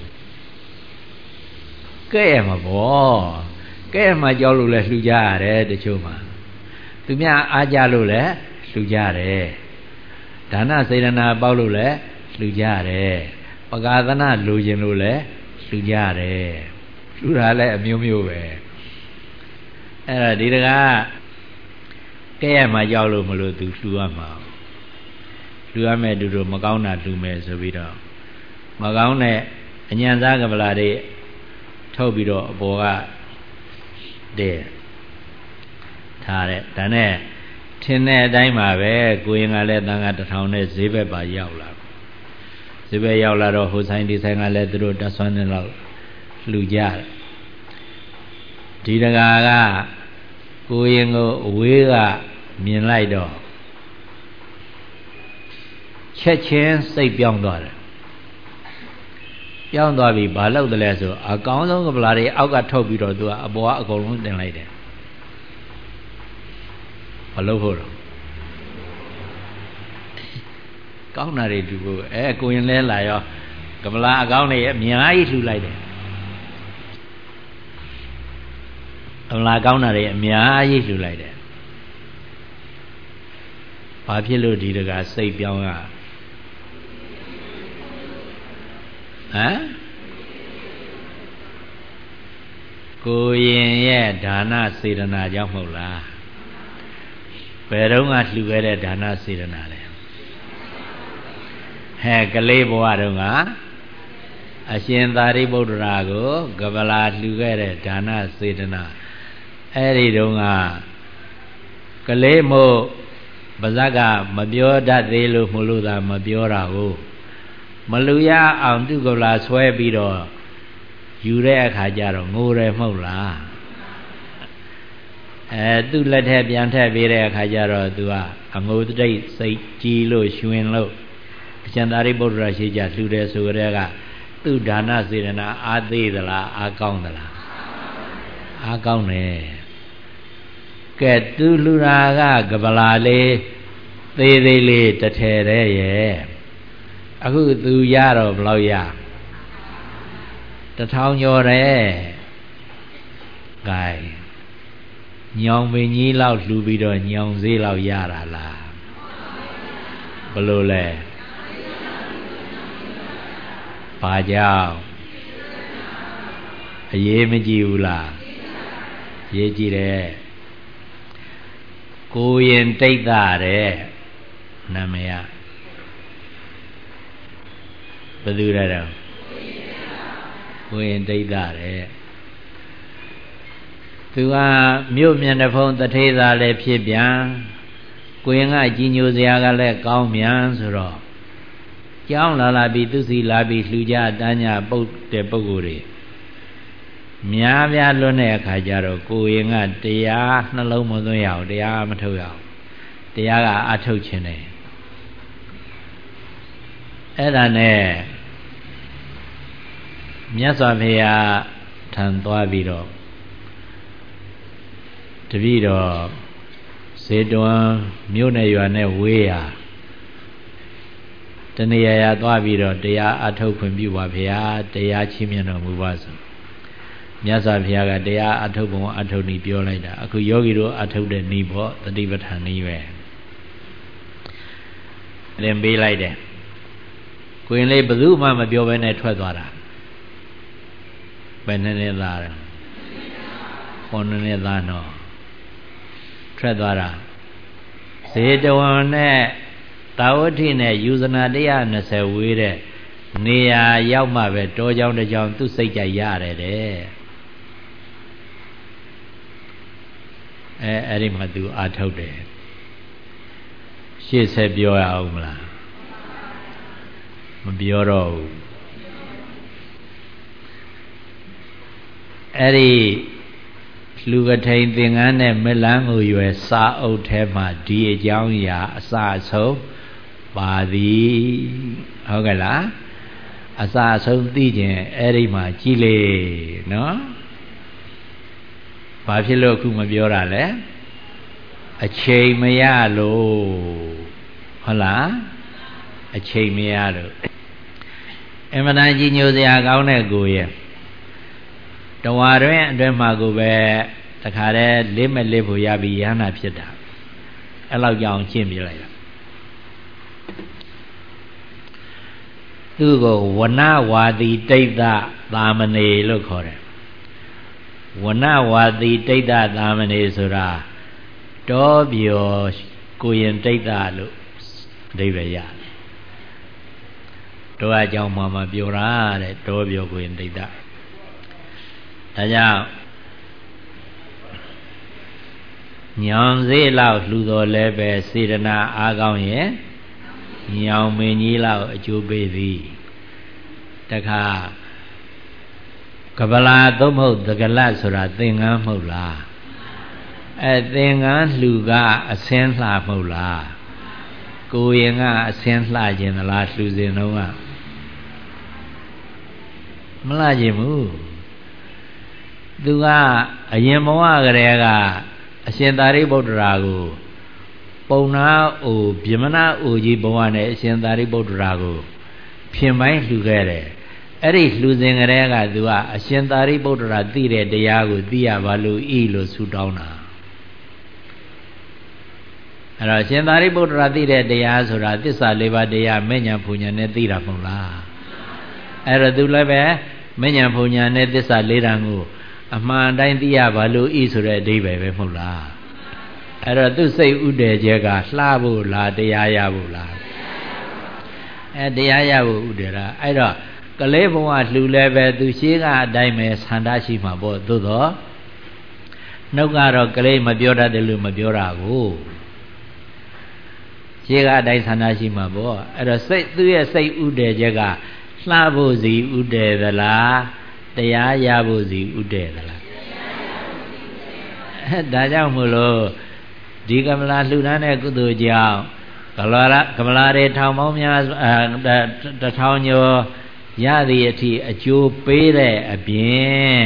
ကဲ့ရမှာပေါ့ကဲ့ရမှာကြောက်လို့လည်းလှူကြရတယ်တချို့မှာသူများအားကြလို့လည်းလှူကြတယ်ဒါနစေရနာပေါက်လို့လည်းလှူကြတယ်ပကာသနာလှူခြင်းလို့လည်းလှူကြတယ်လှူတာလည်းအမျိုးမျိုးပဲအဲ့ဒါဒီတကားကဲ့ရမှာကြောက်လို့မလို့သူလှူရမှာလှူရမယ်တူတူမကောင်းတာလှူမယ်ဆိုပြီးတော့မကောင်းတဲ့အညံစားကပလာတွေထုတ်ပြီးတော့အပေါ်ကတဲ့ထားတဲ့ဒါနဲ့ထင်းတဲ့အတိုင်းပါပဲကိုရင်ကလည်းတန်ခါ1000နဲ့ဈေးဘက်ပါရောက်လာဈေးဘက်ရောက်လာတော့ဟိုဆိုင်ဒီဆိုင်ကလည်းသူတို့တဆွမ်းနေတော့လှူကြတယ်ဒီတကာကကိုရင်ကိုအဝေးကမြင်လိုက်တော့ချက်ချင်းစိတ်ပြောင်းသွားတယ်ပြောင်းသွားပြီဘာလို့တလဲဆိုအကောင်းဆုံးကပလာတွေအောက်ကထုတ်ပြီးတော့သူကအပေါ်ကအကုန်လုံးတင်လိုက်တယ်ဘာလို့ဖို့တော့ကောင်းတာတွေတူဖို့ကိုရင်လဲလာရောကပလာအကောင်းတွေအများကြီးလှူလိုက်တယ်ကပလာကောင်းတာတွေအများကြီးလှူလိုက်တယ်ဘာဖြစ်လို့ဒီတကစိတ်ပြောင်းရကိုရင်ရဲ့ဒါနစေတနာကြောင့်မဟုတ်လားဘယ်တော့ကလှူခဲ့တဲ့ဒါနစေတနာလဲကလေးဘဝတုန်းကအရှင်သာရိပုတ္တရာကိုကပလာလှူခဲ့တဲ့ဒါနစေတနာအဲ့ဒီတုန်းကကလေးမို့ပါဇက်ကမပြောတတ်သေးလို့မလို့သာမပြောတာကိုမလူရအောင်သူကလာဆွဲပြီးတော့ယူတဲ့အခါကျတော့ငိုတယ်မဟုတ်လားသူ့လက်ထက်ပြန်ထက်ပေးတဲ့အခါကျတော့သူကအငိုတိတ်စိတ်ကြီးလို့ရွှင်လို့အရှင်သာရိပုတ္တရာရှိကြလှူတယ်ဆိုကြတဲ့ကသူ့ဒါနစေတနာအားသေးသလားအားကောင်းသလားအားကောင်းတယ်ကဲသူလှူတာကပလာလေးသေးသေးလေးတစ်ထည်တည်းရဲ့အခုသူရတော့ဘယ်လောက်ရ1000ကျော်တယ်ဂိုင်းညောင်ပင်ကြီးလောက်လှူပြီးတော့ညောင်ဈေးလောက်ရတာလားဘယ်လိုလဲဘာကြောင့်ရေးမကြည့်ဘူးလားရေးကြည့်တယ်ကိုရင်တိတ်တာတဲ့နာမည်ဘယ်သူလဲတော့ကိုရင်တိတ်တာတဲ့သူကမြို့မျက်နှာဖုံးတထေးသားလည်းဖြစ်ပြန်ကိုရင်ကကြီးညိုစရာကလည်းကောင်းမြန်ဆိုတော့ကြောင်းလာပြီးသူစီလာပြီးလှူကြတန်းကြပုတ်တဲ့ပုဂ္ဂိုလ်တွေများပြားလွန်းတဲ့အခါကျတော့ကိုရင်ကတရားနှလုံးမသွင်းရအောင်တရားမထုတ်ရအောင်တရားကအထုတ်ခြင်းတယ်အဲ့ဒါနဲ့မြတ်စွာဘုရားထံသွားပြီးတော့တပည့်တော်ဇေတဝန်မြို့နယ်ရွာနဲ့ဝေးရာတနေရာသွားပြီးတော့တရားအထုတ်ခွင့်ပြုပါဗျာတရားချီးမြှင့်တော်မူပါဆိုမြတ်စွာဘုရားကတရားအထုတ်ပုံအထုတ်နည်းပြောလိုက်တာအခုယောဂီတို့အထုတ်တဲ့နည်းပေါ့တတိပဋ္ဌာန်နည်းပဲသင်ပေးလိုက်တယ်ကိုရင်လေးဘယ်သူမှမပြောဘဲနဲ့ထွက်သွားတာဘယ်နဲ့သားလဲခေါင်းနဲ့သားတော့ထွက်သွားတာဇေတဝန်နဲ့တာဝတိနဲ့ယူဇနာ120ဝေးတဲ့နေရာရောက်မှပဲတောကြောင်တစ်ကြောင်သူ့စိတ်ကြိုက်ရတယ်တဲ့အဲ့ဒီမှာသူအာထုတ်တယ်ရှေ့ဆက်ပြောရအောင်မလားမပြောတော့ဘူးအဲ့ဒီလူကထိန်သင်္ကန်းနဲ့မလန်းကိုရွယ်စာအုပ်ထဲမှာဒီအကြောင်းအရာအစအဆုံးပါသည်ဟုတ်ကဲ့လားအစအဆုံးသိခြင်းအဲ့ဒီမှာကြည်လေနော်ဘာဖြစ်လို့အခုမပြောတာလဲအချိန်မရလို့ဟုတ်လားအချိန်မရလို့အမှန်တန်ကြီးညိုစရာကောင်းတဲ့ကိုရဲ့တဝါတွင်အတွင်းမှာကိုပဲတခါတည်းလေးမဲ့လေးဖို့ရပြီးရဟနာဖြစ်တာအဲ့လောက်ကြောင်ရှင်းပြလိုက်တာသူကိုဝနဝါတိတိတ်တသာမဏေလို့ခေါ်တယ်ဝနဝါတိတိတ်တသာမဏေဆိုတာတောပြောကိုရင်တိတ်တလို့အဓိပ္ပာယ်ရတယ်တောအကြောင်းမှပြောတာတဲ့တောပြောကိုရင်တိတ်တဒါကြောင့်ညောင်စေးလောက်လှူတော်လဲပဲစေတနာအားကောင်းရဲ့ညောင်မင်းကြီးလောက်အကျိုးပေးသည်တခါကပလာသို့မဟုတ်သကလတ်ဆိုတာသင်္ကန်းမဟုတ်လားသင်္ကန်းလှူကအစင်းလှမဟုတ်လားကိုရင်ကအစင်းလှခြင်းသလားလှူစဉ်တော့ကမလှခြင်းဘူးသူကအရင်ဘဝကတည်းကအရှင်သာရိပုတ္တရာကိုပုံနာအိုဗြဟ္မဏအိုကြီးဘဝနဲ့အရှင်သာရိပုတ္တရာကိုဖြင်ပိုင်းလှူခဲ့တယ်အဲ့ဒီလှူစဉ်ကတည်းကသူကအရှင်သာရိပုတ္တရာသိတဲ့တရားကိုသိရပါလို့ဤလို့ဆုတောင်းတာအဲ့တော့ရှင်သာရိပုတ္တရာသိတဲ့တရားဆိုတာသစ္စာ၄ပါးတရားမဲ့ညာဘုံညာနဲ့သိတာမဟုတ်လားအဲ့တော့သူလည်းပဲမဲ့ညာဘုံညာနဲ့သစ္စာ၄ဓာတ်ကိုအမှန်တိုင်းသိရပါလို့ဤဆိုတဲ့အဓိပ္ပာယ်ပဲမဟုတ်လားအဲ့တော့သူစိတ်ဥဒဲကျဲကလှဖို့လားတရားရဖို့လားတရားရဖို့ဥဒဲတာအဲ့တော့ကလေးဘုံကလှူလဲပဲသူရှိကအတိုင်းပဲဆန္ဒရှိမှာပေါ့သို့တော့နှုတ်ကတော့ကလေးမပြောတတ်တယ်လို့မပြောတာကိုရှိကအတိုင်းဆန္ဒရှိမှာပေါ့အဲ့တော့စိတ်သူ့ရဲ့စိတ်ဥဒဲကျဲကလှဖို့စီဥဒဲသလားတရားရဖို့စီဥဒဲသလားဒါကြောင့်မို့လို့ဒီကမလာလှူဒန်းတဲ့ကုသိုလ်ကြောင့်ကမလာတွေထောင်ပေါင်းများတထောင်ကျော်ရသည့်အထိအကျိုးပေးတဲ့အပြင်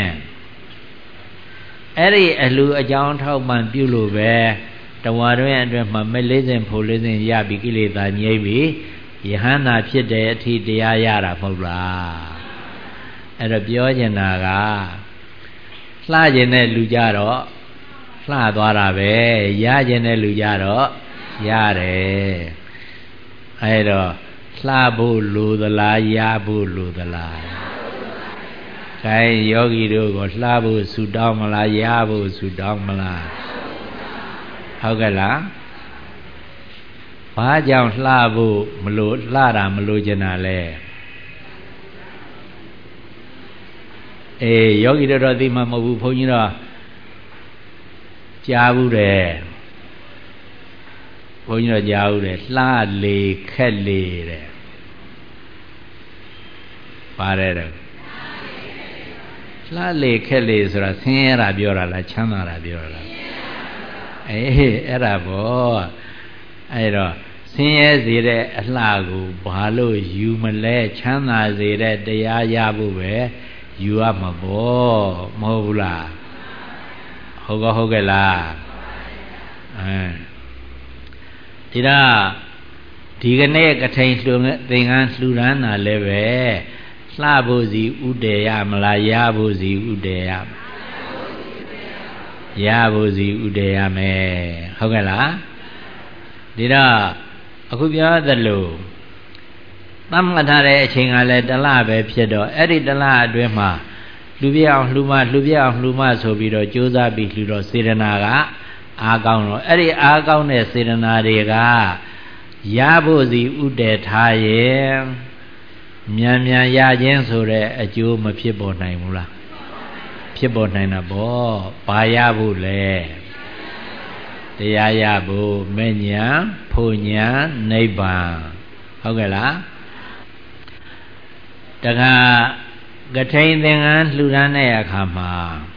အဲ့ဒီအလှအကြောင်းထောက်ပံ့ပြုလို့ပဲတဝါတွင်အတွင်းမှာမဲ့လေးစဉ်ဖို့လေးစဉ်ရပြီးကိလေသာငြိမ့်ပြီးယဟန္တာဖြစ်တဲ့အထိတရားရတာမဟုတ်လားအဲ့တော့ပြောချင်တာကလှကျင်တဲ့လူကြတော့လှသွားတာပဲရကျင်တဲ့လူကြတော့ရတယ်အဲ့တော့လှဖို့လိုသလားရဖို့လိုသလားခိုင်ယောဂီတို့ကိုလှဖို့ဆူတောင်းမလားရဖို့ဆူတောင်းမလားဟုတ်ကဲ့လားဘာကြောင့်လှဖို့မလို့လှတာမလို့ကျင်တာလဲယောဂီတို့တော့သိမှမဟုတ်ဘူးဘုန်းကြီးတော့ကြားဘူးတယ်ဘုန်းကြီးတော့ကြားဘူးတယ်လှလေခက်လေတဲ့ပါတယ်တဲ့လှလေခက်လေဆိုတာဆင်းရဲတာပြောတာလားချမ်းသာတာပြောတာလားအဲ့ဒါပေါ့အဲ့တော့ဆင်းရဲစေတဲ့အလှကိုဘာလို့ယူမလဲချမ်းသာစေတဲ့တရားရဖို့ပဲယူရမှာပေါ့မဟုတ်ဘူးလားဟုတ်ကဲ့လားဒီတော့ဒီကနေ့ကထိန်လှူသင်္ကန်းလှူဒန်းတာလည်းပဲလှဖို့စီဥတည်ရမလားရဖို့စီဥတည်ရဖို့စီဥတည်ရမယ်ဟုတ်ကဲ့လားဒီတော့အခုပြောသလိုသတ်မှတ်ထားတဲ့အချိန်ကလည်းတစ်လပဲဖြစ်တော့အဲ့ဒီတစ်လအတွင်းမှာလှူပြအောင်လှူမဆိုပြီးတော့ကြိုးစားပြီးလှူတော့စေတနာကအားကောင်းတော့အဲ့ဒီအားကောင်းတဲ့စေတနာတွေကရဖို့စီဥတည်ထားရင်မြန်ရခြင်းဆိုတဲ့အကျိုးမဖြစ်ပေါ်နိုင်ဘူးလားဖြစ်ပေါ်နိုင်တာပေါ့ဘာရဖို့လဲတရားရဖို့မဲ့ညာဖို့ညာနိဗ္ဗာန်ဟုတ်ကဲ့လားတခါကထိန်သင်္ကန်းလှူဒန်းတဲ့အခါမှာ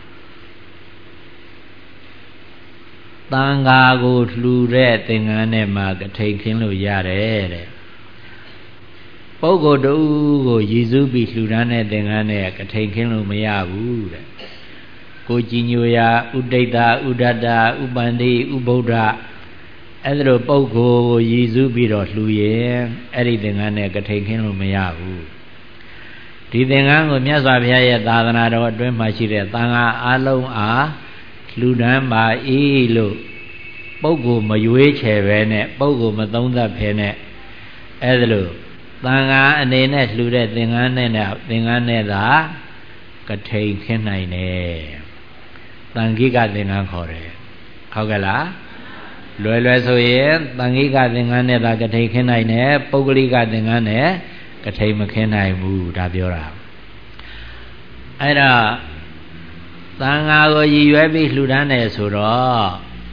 သံဃာကိုလှူတဲ့သင်္ကန်းနဲ့မှကထိန်ခင်းလို့ရတယ်တဲ့ပုဂ္ဂိုလ်တူကိုရည်စူးပြီးလှူဒန်းတဲ့သင်္ကန်းနဲ့ကထိန်ခင်းလို့မရဘူးတဲ့ကိုကြည်ညိုရာဥဒိတ္တဥဒတ္တဥပန္တိဥဗုဒ္ဓအဲ့ဒါလိုပုဂ္ဂိုလ်ကိုရည်စူးပြီးတော့လှူရင်အဲ့ဒီသင်္ကန်းနဲ့ကထိန်ခင်းလို့မရဘူးဒီသင်္ကန်းကိုမြတ်စွာဘုရားရဲ့သာသနာတော်အတွင်းမှာရှိတဲ့သံဃာအလုံးအားလှူဒန်းပါ၏လို့ပုဂ္ဂိုလ်မရွေးချယ်ပဲနဲ့ပုဂ္ဂိုလ်မသုံးသပ်ဖဲနဲ့အဲ့ဒါလို့သံဃာအနေနဲ့လှူတဲ့သင်္ကန်းနဲ့သာကထိန်ခင်းနိုင်တယ်သံဃိကသင်္ကန်းခေါ်တယ်ဟုတ်ကဲ့လားလွယ်ဆိုရင်သံဃိကသင်္ကန်းနဲ့သာကထိန်ခင်းနိုင်တယ်ပုဂ္ဂလိကသင်္ကန်းနဲ့ကထိန်မခင်းနိုင်ဘူးဒါပြောတာအဲ့တော့သံဃာကိုရည်ရွယ်ပြီးလှူဒန်းတယ်ဆိုတော့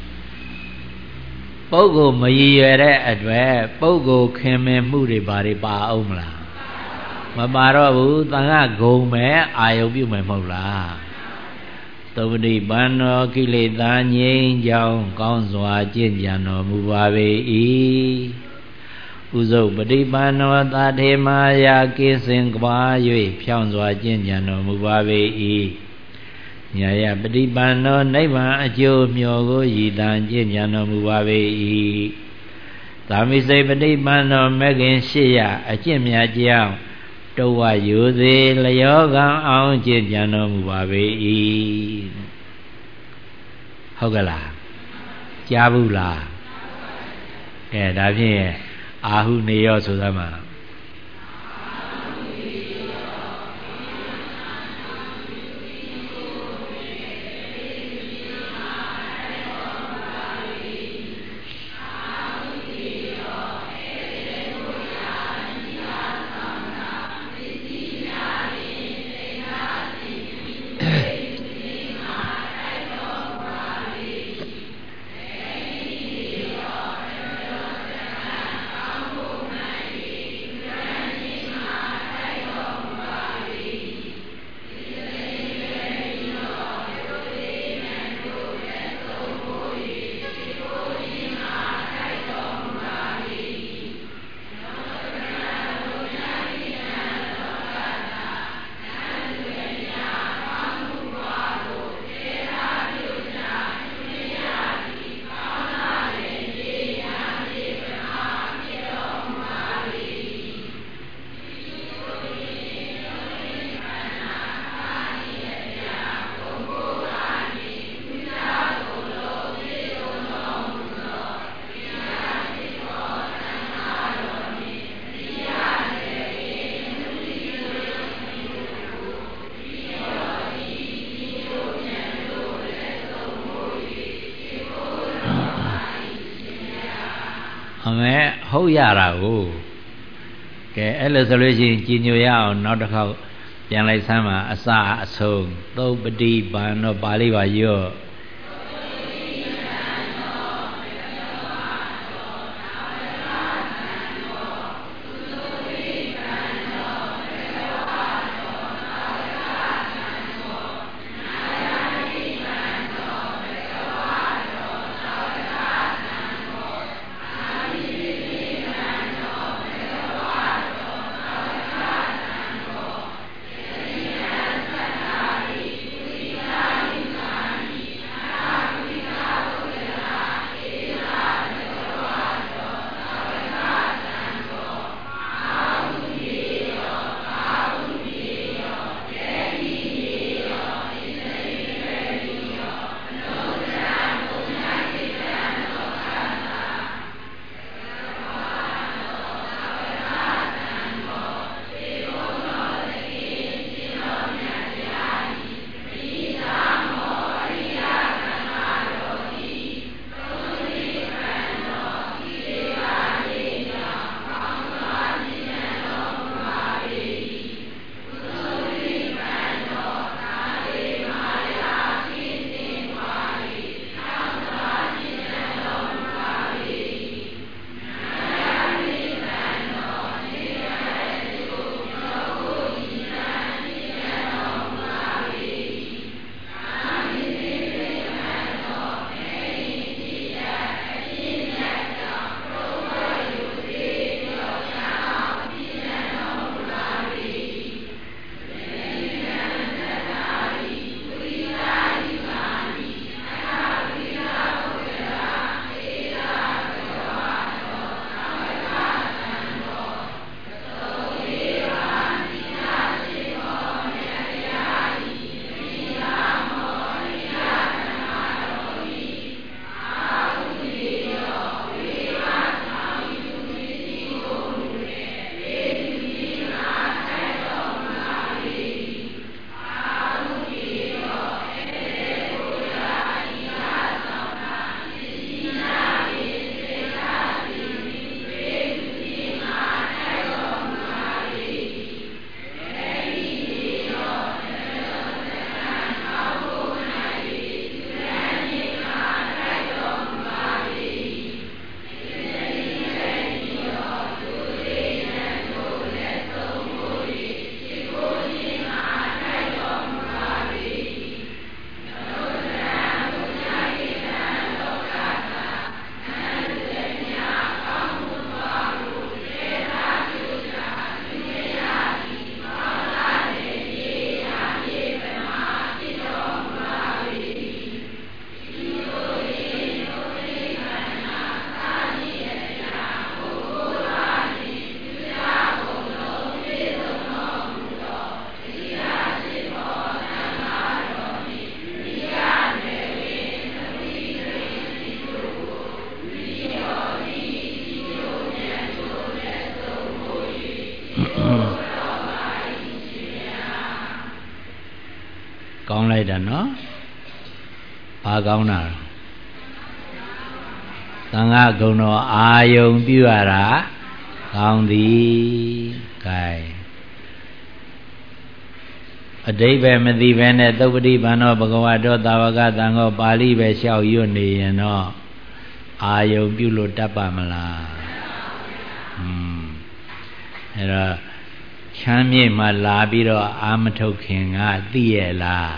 ပုဂ္ဂိုလ်မရည်ရွယ်တဲ့အတွက်ပုဂ္ဂိုလ်ခင်မင်မှုတွေဘာတွေပါအောင်မလားမပါတော့ဘူးသံဃာဂုံမဲ့အာယုပြုမယ်မဟုတ်လားသုပတိပန္နောကိလေသာငြိမ်းချောင်းကောင်းစွာကျင့်ကြံတော်မူပါပေ၏ဥဇုပฏิပန္နောသာထေမာယာကိစင်ကွာ၍ဖြောင်းစွာကျင့်ကြံတော်မူပါပေ၏ညာယပฏิပန္နောနိဗ္ဗာန်အကျိုးမျှော်ကိုရည်တန်ကျင့်ကြံတော်မူပါပေ၏သာမိစိပฏิပန္နောမဂ္ဂင်800အကျင့်များကြောင်းတဝယူစေလျောကံအောင်ကျင့်ကြံတော်မူပါပေ၏ဟုတ်ကလားကြားဘူးလားဒါဖြင့်အာဟုနေရောဆိုသမှာအမေဟုတ်ရတာကိုကဲအဲ့လိုဆိုလို့ရှိရင်ကြည်ညိုရအောင်နောက်တစ်ခေါက်ပြန်လိုက်စမ်းပါအစအဆုံးသုပတိပန်တော့ပါဠိပါရော့ကောင်းလိုက်တာနော်ဘာကောင်းတာသံဃာဂုဏ်တော်အာယုံပြုရတာကောင်းသည်ကဲအတိပ္ပယ်မသိဘဲနဲ့သုပ္ပတိဗန္နောဘဂဝါတောသာဝကသံဃောပါဠိပဲလျှောက်ရွတ်နေရင်တော့အာယုံပြုလို့တတ်ပါမလားအဲ့တော့ချမ်းမြေ့မှလာပြီးတော့အာမထုတ်ခင်ကသိရဲ့လား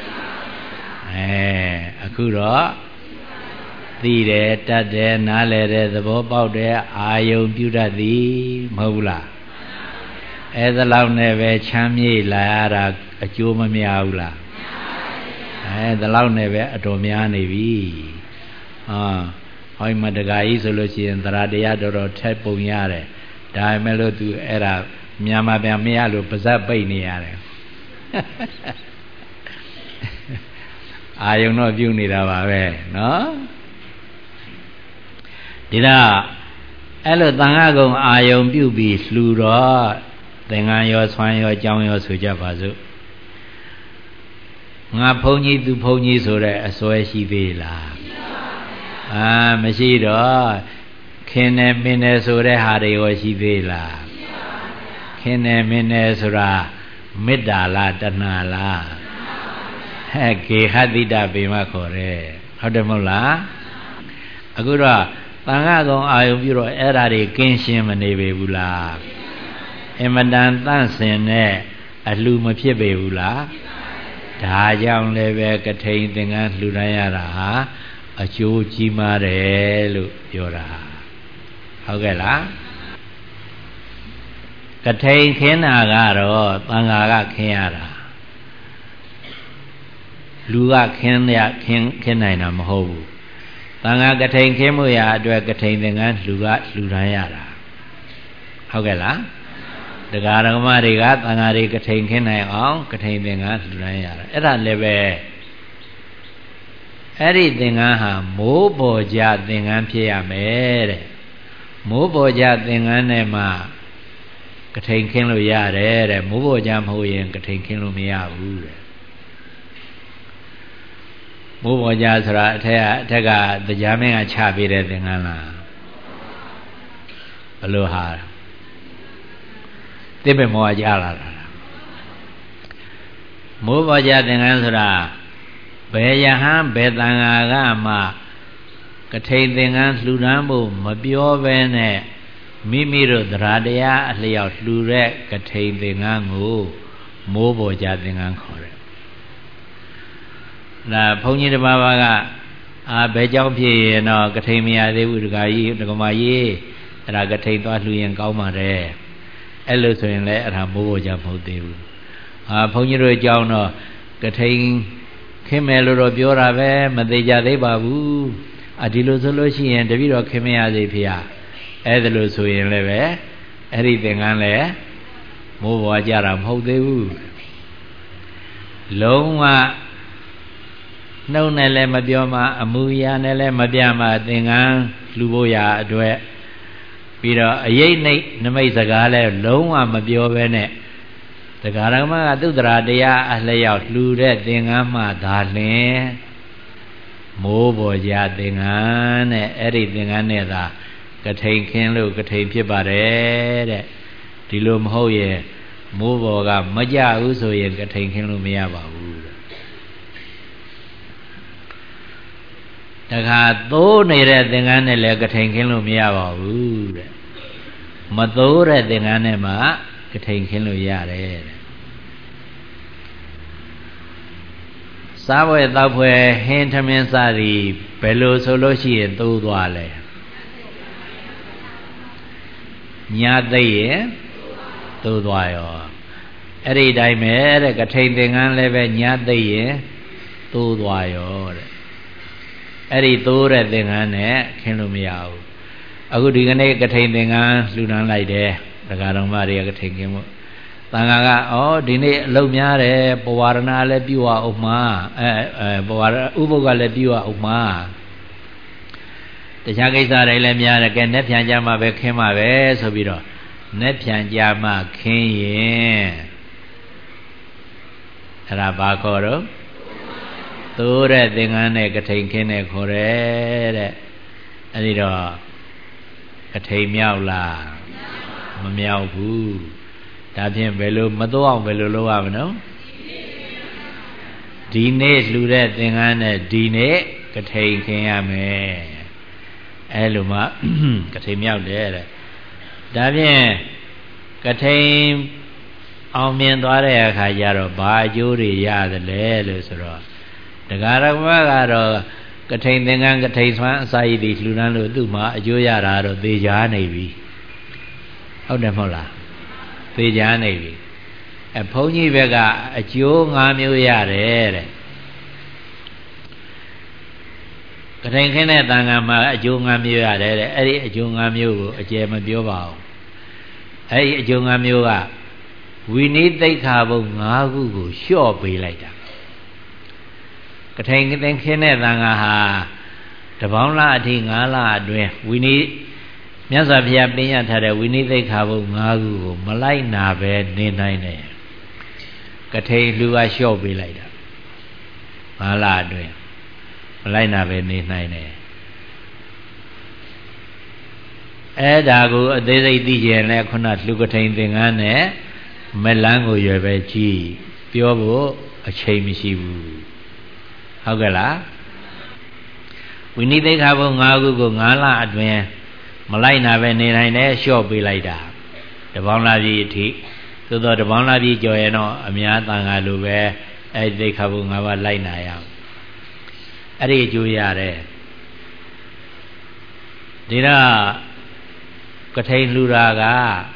အခုတော့သိတယ်တတ်တယ်နားလည်တယ်သဘောပေါက်တယ်အာယုံပြုတတ်သည်မဟုတ်ဘူးလားအဲ့ဒါလောက်နဲ့ပဲချမ်းမြေ့လာရတာအကျိုးမများဘူးလားဒါလောက်နဲ့ပဲအတော်များနေပြီဟောဒီမှာတခါကြီးဆိုလို့ရှိရင်သရတရားတော်တော်ထက်ပုံရတယ်ဒါပေမဲ့လို့သူအဲ့ဒါမြန်မာပြန်မရလို့ပါဇက်ပိတ်နေရတယ်အာယုံတော့ပြုနေတာပါပဲနော်ဒီတော့အဲ့လိုသံဃာကုံအာယုံပြုပြီးလှူတော့သင်္ကန်းရောဆွမ်းရောအကြောင်းရောဆိုကြပါစို့ငါဘုန်းကြီးသူဘုန်းကြီးဆိုတဲ့အစွဲရှိသေးလားမရှိတော့ခင်နေမင်းနေဆိုတဲ့ဟာတွေရောရှိသေးလားခင်နေမင်းနေဆိုတာမေတ္တာလားတဏှာလားဂေဟတိတပေမခေါ်တယ်ဟုတ်တယ်မဟုတ်လားအခုတော့တန်ခါကောင်အာယုံပြုတော့အဲ့ဓာတွေကင်းရှင်းမနေပေဘူးလားအမတန်တန့်စင်တဲ့အလှမဖြစ်ပေဘူးလားဒါကြောင့်လည်းပဲကထိန်သင်္ကန်းလှူဒန်းရတာဟာအကျိုးကြီးမားတယ်လို့ပြောတာဟုတ်ကဲ့လားကထိန်ခင်းတာကတော့တန်ခါကခင်းရတာလူကခင်းနိုင်တာမဟုတ်ဘူးတန်ခါကထိန်ခင်းမှုရာအတွက်ကထိန်သင်္ကန်းလူကလှူဒန်းရတာဟုတ်ကဲ့လားတရားဓမ္မတွေကတန်ခါတွေကထိန်ခင်းနိုင်အောင်ကထိန်သင်္ကန်းလှူဒန်းရတာအဲ့ဒါလည်းပဲအဲ့ဒီသင်္ကန်းဟာမိုးပေါ်ကြသင်္ကန်းဖြစ်ရမယ်တဲ့မိုးပေါ်ကြသင်္ကန်းနဲ့မှကထိန်ခင်းလို့ရတယ်တဲ့မိုးပေါ်ကြမဟုတ်ရင်ကထိန်ခင်းလို့မရဘူးတဲ့မိုးပေါ်ကြဆိုတာအထက်ကတရားမင်းကချပေးတဲ့သင်္ကန်းလားဘလို့ဟာတိပ္ပမောကြလာတာမိုးပေါ်ကြသင်္ကန်းဆိုတာဘယ်ယဟန်ဘယ်တန်ဃာကမှကထိန်သင်္ကန်းလှူဒန်းဖို့မပြောဘဲနဲ့မိမိတို့တရားတရားအလျောက်လှူတဲ့ကထိန်သင်္ကန်းကိုမိုးပေါ်ကြသင်္ကန်းခေါ်တယ်ဒါဘုန်းကြီးတစ်ပါးကဘယ်ကြောင့်ဖြစ်ရင်တော့ကထိန်မရသေးဘူးဒကာကြီးဒကမကြီးအဲ့ဒါကထိန်သွားလှူရင်ကောင်းပါတယ်အဲ့လိုဆိုရင်လည်းအဲ့ဒါမိုးပေါ်ကြမဟုတ်သေးဘူးဘုန်းကြီးတို့အကြောင်းတော့ကထိန်ခင်းမယ်လို့တော့ပြောတာပဲမသေးကြသေးပါဘူးဒီလိုဆိုလို့ရှိရင်တပည့်တော်ခင်းမရသေးဖေ။အဲ့ဒါလို့ဆိုရင်လည်းပဲအဲ့ဒီသင်္ကန်းလည်းမိုးပေါ်ကြတာမဟုတ်သေးဘူး။လုံးဝနှုတ်နဲ့လည်းမပြောမှအမူအရာနဲ့လည်းမပြမှသင်္ကန်းလှူဖို့ရာအတွက်ပြီးတော့အရေးနှိတ်နမိတ်စကားလည်းလုံးဝမပြောဘဲနဲ့တရားဓမ္မကသူတရာတရားအလျောက်လှူတဲ့သင်္ကန်းမှသာလျှင်မိုးပေါ်ကြသင်္ကန်းနဲ့အဲ့ဒီသင်္ကန်းနဲ့သာကထိန်ခင်းလို့ကထိန်ဖြစ်ပါတယ်တဲ့ဒီလိုမဟုတ်ရင်မိုးပေါ်ကမကြဘူးဆိုရင်ကထိန်ခင်းလို့မရပါဘူးတဲ့တခါသိုးနေတဲ့သင်္ကန်းနဲ့လည်းကထိန်ခင်းလို့မရပါဘူးတဲ့မသိုးတဲ့သင်္ကန်းနဲ့မှကထိန်ခင်းလို့ရတယ်တဲ့စားပွဲတောက်ပွဲဟင်းထမင်းစသည်ဘယ်လိုဆိုလို့ရှိရင်သိုးသွားလဲညာသိရင်သိုးသွားရောအဲ့ဒီတိုင်းပဲတဲ့ကထိန်သင်္ကန်းလည်းပဲညာသိရင်သိုးသွားရောတဲ့အဲ့ဒီသိုးတဲ့သင်္ကန်းနဲ့ခင်းလို့မရဘူးအခုဒီကနေ့ကထိန်သင်္ကန်းလှူဒန်းလိုက်တယ်ဒကာတော်မတွေကကထိန်ခင်းဖို့တန်ခါကဒီနေ့အလုပ်များတယ်ပဝါရဏလည်းပြုရအောင်မှာပဝါရဥပုပ်ကလည်းပြုရအောင်မှာတခြားကိစ္စတွေလည်းများတယ်ကဲနက်ဖြန်ကြမှာပဲခင်းမှာပဲဆိုပြီးတော့နက်ဖြန်ကြမှာခင်းရင်အဲ့ဒါဘာခေါ်တော့သိုးတဲ့သင်္ကန်းနဲ့ကထိန်ခင်းနဲ့ခေါ်တယ်တဲ့အဲ့ဒီတော့ကထိန်မြောက်လားမမြောက်ဘူးဒါဖြင့်ဘယ်လိုမတော့အောင်ဘယ်လိုလုပ်ရမလဲဒီနေ့လှူတဲ့သင်္ကန်းနဲ့ဒီနေ့ကထိန်ခင်းရမယ်အဲ့လိုမှကထိန်မြောက်တယ်တဲ့ဒါဖြင့်ကထိန်အောင်မြင်သွားတဲ့အခါကျတော့ဘာအကျိုးတွေရသလဲလို့ဆိုတော့တရားဓမ္မကတော့ကထိန်သင်္ကန်းကထိန်ဆွမ်းအစာရည်တွေလှူဒန်းလို့သူ့မှာအကျိုးရတာတော့သေချာနေပြီဟုတ်တယ်မဟုတ်လားသေချာနေပြီဘုန်းကြီးဘက်ကအကျိုး၅မျိုးရတယ်တဲ့ကထိန်ခင်းတဲ့တန်ခါမှာအကျိုး၅မျိုးရတယ်တဲ့အဲ့ဒီအကျိုး၅မျိုးကိုအကျယ်မပြောပါဘူးအဲ့ဒီအကျိုး၅မျိုးကဝိနည်းသိက္ခာပုဒ်၅ခုကိုလျှော့ပေးလိုက်တာကထိန်ခင်းတဲ့တန်ခါဟာတပေါင်းလအထိ9လအတွင်းဝိနည်းမြတ်စွာဘုရားပင်ရထားတဲ့ဝိနည်းသိက္ခာပုဒ်၅ခုကိုမလိုက်နာပဲနေနိုင်တယ်ကထိန်လူကလျှော့ပေးလိုက်တာ9လအတွင်းမလိုက်နာပဲနေနိုင်တယ်ဒါကိုအသေးစိတ်သိကြရင်လည်းခုနလူကထိန်သင်္ကန်းနဲ့မလန်းကိုရွယ်ပဲကြည့်ပြောဖို့အချိန်မရှိဘူးဟုတ်ကဲ့လားဝိနည်းသိက္ခာပုဒ်၅ခုကို9လအတွင်းမလိုက်နာပဲနေနိုင်တယ်လျှော့ပေးလိုက်တာတပေါင်းလာပြီအထိသို့တော့တပေါင်းလာပြီကြော်ရင်တော့အများတန်ခါလိုပဲအဲ့ဒီသိက္ခာပုဒ်၅ပါးလိုက်နာရအောင်အဲ့ဒီအကျိုးရတယ်ဒီတော့ကထိန်လှူတာက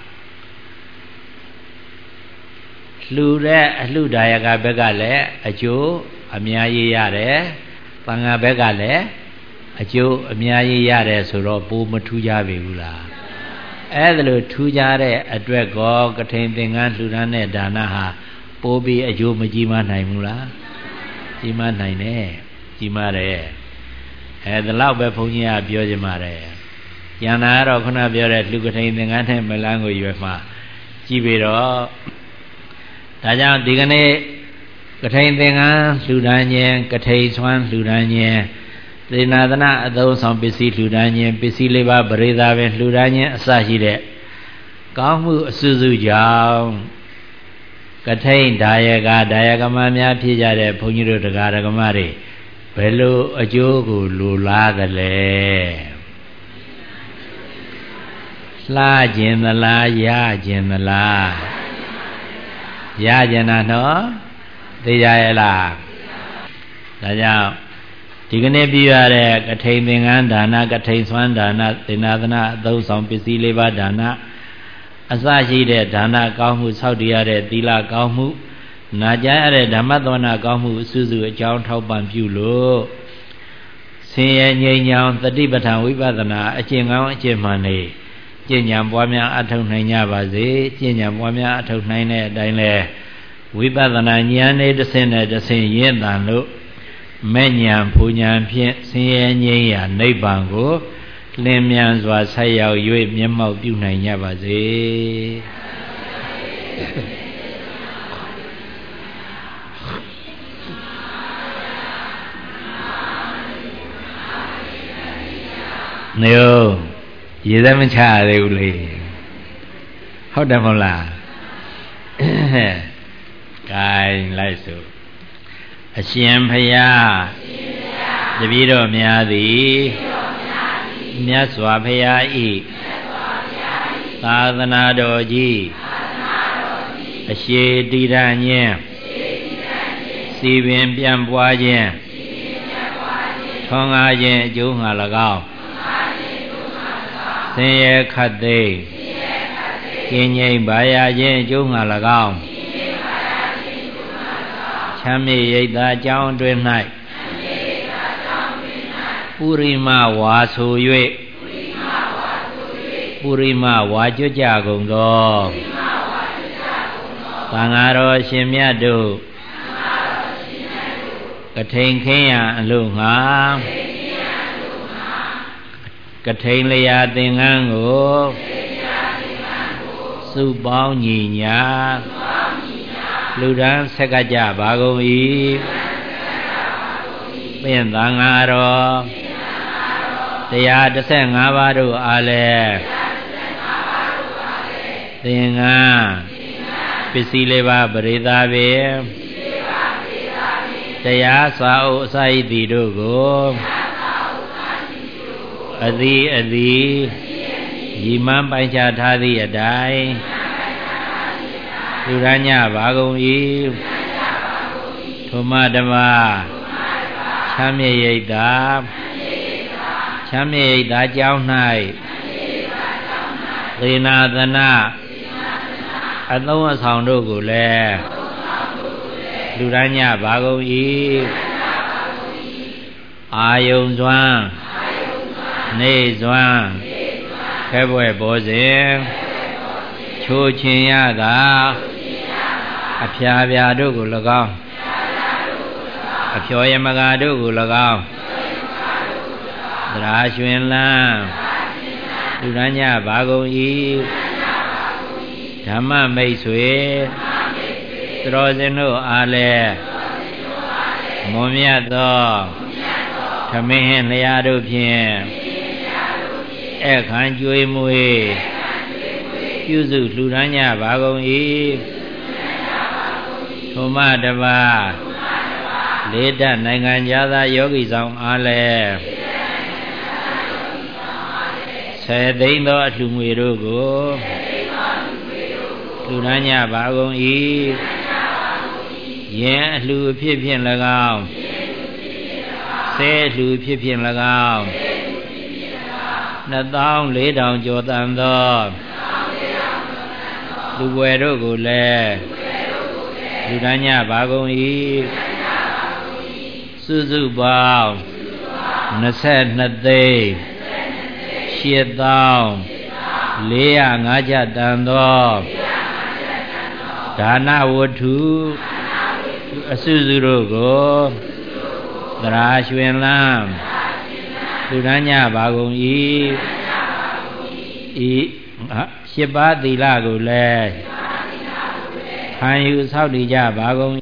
လှူတဲ့အလှဒါယကဘက်ကလည်းအကျိုးအများကြီးရတယ်တန်ခါဘက်ကလည်းအကျိုးအများကြီးရတယ်ဆိုတော့ပိုမထူးကြပြီဘူးလားအဲ့ဒါလို့ထူးကြတဲ့အတွက်ကောကထိန်သင်္ကန်းလှူဒါန်းတဲ့ဒါနဟာပိုပြီးအကျိုးမကြီးမနိုင်ဘူးလားကြီးမနိုင်တယ်ကြီးမားတယ်ဒါလောက်ပဲဘုန်းကြီးကပြောချင်ပါတယ်ကျန်တာကတော့ခုနပြောတဲ့လူကထိန်သင်္ကန်းနဲ့မလန်းကိုရွယ်မှာကြည့်ပြီးတော့ဒါကြောင့်ဒီကနေ့ကထိန်သင်္ကန်းလှူဒါန်းခြင်းကထိန်ဆွမ်းလှူဒါန်းခြင်းသေနာသနာအသုံးဆောင်ပစ္စည်းလှူဒါန်းခြင်းပစ္စည်းလေးပါးပရိသာပင်လှူဒါန်းခြင်းအစရှိတဲ့ကောင်းမှုအစုစုကြောင့်ကထိန်ဒါယကမများဖြစ်ကြတဲ့ဘုန်းကြီးတို့တရားဓမ္မတွေဘယ်လိုအကျိုးကိုလိုလားသလဲလှခြင်းသလားရခြင်းသလားရခြင်းနာနော်သိကြရဲ့လားဒါကြောင့်ဒီကနေ့ပြရတဲ့ကထိန်သင်္ကန်းဒါနကထိန်ဆွမ်းဒါနသေနာသနာအသုံးဆောင်ပစ္စည်းလေးပါးဒါနအစရှိတဲ့ဒါနကောင်းမှုဆောက်တည်ရတဲ့သီလကောင်းမှုနာကြားရတဲ့ဓမ္မသဝနာကောင်းမှုအစုစုအကြောင်းထောက်ပံ့ပြုလို့ဆင်းရဲငြိမ်းချမ်းသတိပဋ္ဌာန်ဝိပဿနာအကျင့်ကောင်းအကျင့်မှန်နေကျင့်ဉာဏ်ပွားများအထောက်နိုင်ကြပါစေကျင့်ဉာဏ်ပွားများအထောက်နိုင်တဲ့အတိုင်းလဲဝိပဿနာဉာဏ်နဲ့တစ်ဆင့်နဲ့တစ်ဆင့်ရင့်တန်လို့မဲ့ဉာဏ်ဖူဉာဏ်ဖြင့်ဆင်းရဲငြိမ်းရာနိဗ္ဗာန်ကိုလင်းမြန်စွာဆက်ရောက်၍မျက်မှောက်ပြုနိုင်ကြပါစေနေဦးရေသမချရသေးဘူးလေဟုတ်တယ်မဟုတ်လားဂိုင်းလိုက်စို့အရှင်ဘုရားတပည့်တော်များသည်မြတ်စွာဘုရားဤသာသနာတော်ကြီးအရှိတည်ရန်ခြင်းစီပင်ပြန့်ပွားခြင်းထွန်းကားခြင်းအကျိုးငှာ၎င်းဆင်းရဲခတ်သိမ်းကင်းငြိမ်ပါရခြင်းအကျိုးငှာ၎င်းချမ်းမြေ့ရိပ်သာအကြောင်းအတွင်း၌ပုရိမဝါဆို၍ပုရိမဝါကြွကြကုန်သောသံဃာတော်ရှင်မြတ်တို့ကထိန်ခင်းရန်အလို့ငှာကထိန်လျာသင်္ကန်းကိုစုပေါင်းညီညာလူဒန်းဆက်ကကြပါကုန်၏ပင်သံဃာတော်115ပါးတို့အားလည်းသင်္ကန်းပစ္စည်းလေးပါးပရိသတ်ပေတရားစာအုပ်အစာဤသည်တို့ကိုအသည်ရီမန်းပိုင်ချထားသည့်အတိုင်းလူရညပါကုန်၏ထိုမှတပါချမ်းမြေ့ရိပ်သာချမ်းမြေ့ရိပ်သာကြောင်း၌သေနာသနာအသုံးအဆောင်တို့ကိုလည်းလူရညပါကုန်၏အာယုံစွမ်းနေစွမ်းခဲဘွယ်ဘောစဉ်ချိုးချင်ရတာအဖျားပြာတို့ကို၎င်းအဖျော်ယမကာတို့ကို၎င်းသရာရွှင်လန်းလူရညဘာကုန်၏ဓမ္မမိတ်ဆွေသရောစင်တို့အားလည်းမွန်မြတ်သောသမင်းလျာတို့ဖြင့်အခမ်းကျွေးမွေးပြုစုလှူဒါန်းကြပါကုန်၏ထိုမှတပါလေးဓာတ်နိုင်ငံခြားသားယောဂီဆောင်အားလည်း10 သိန်းသောအလှူငွေတို့ကိုလှူဒါန်းကြပါကုန်၏ယင်းအလှူအဖြစ်ဖြင့်၎င်းဆဲအလှူအဖြစ်ဖြင့်၎င်း24,000 ကျော်တန်သောလူွယ်တို့ကိုလည်းလူဒန်းကြပါကုန်၏စုစုပေါင်း22 သိန်း8,405 ကျပ်တန်သောဒါနဝတ္ထုအစုစုတို့ကိုသရာရွှင်လန်းလူဒန်းကြပါကုန်၏8 ပါးသီလကိုလည်းခံယူဆောက်တည်ကြပါကုန်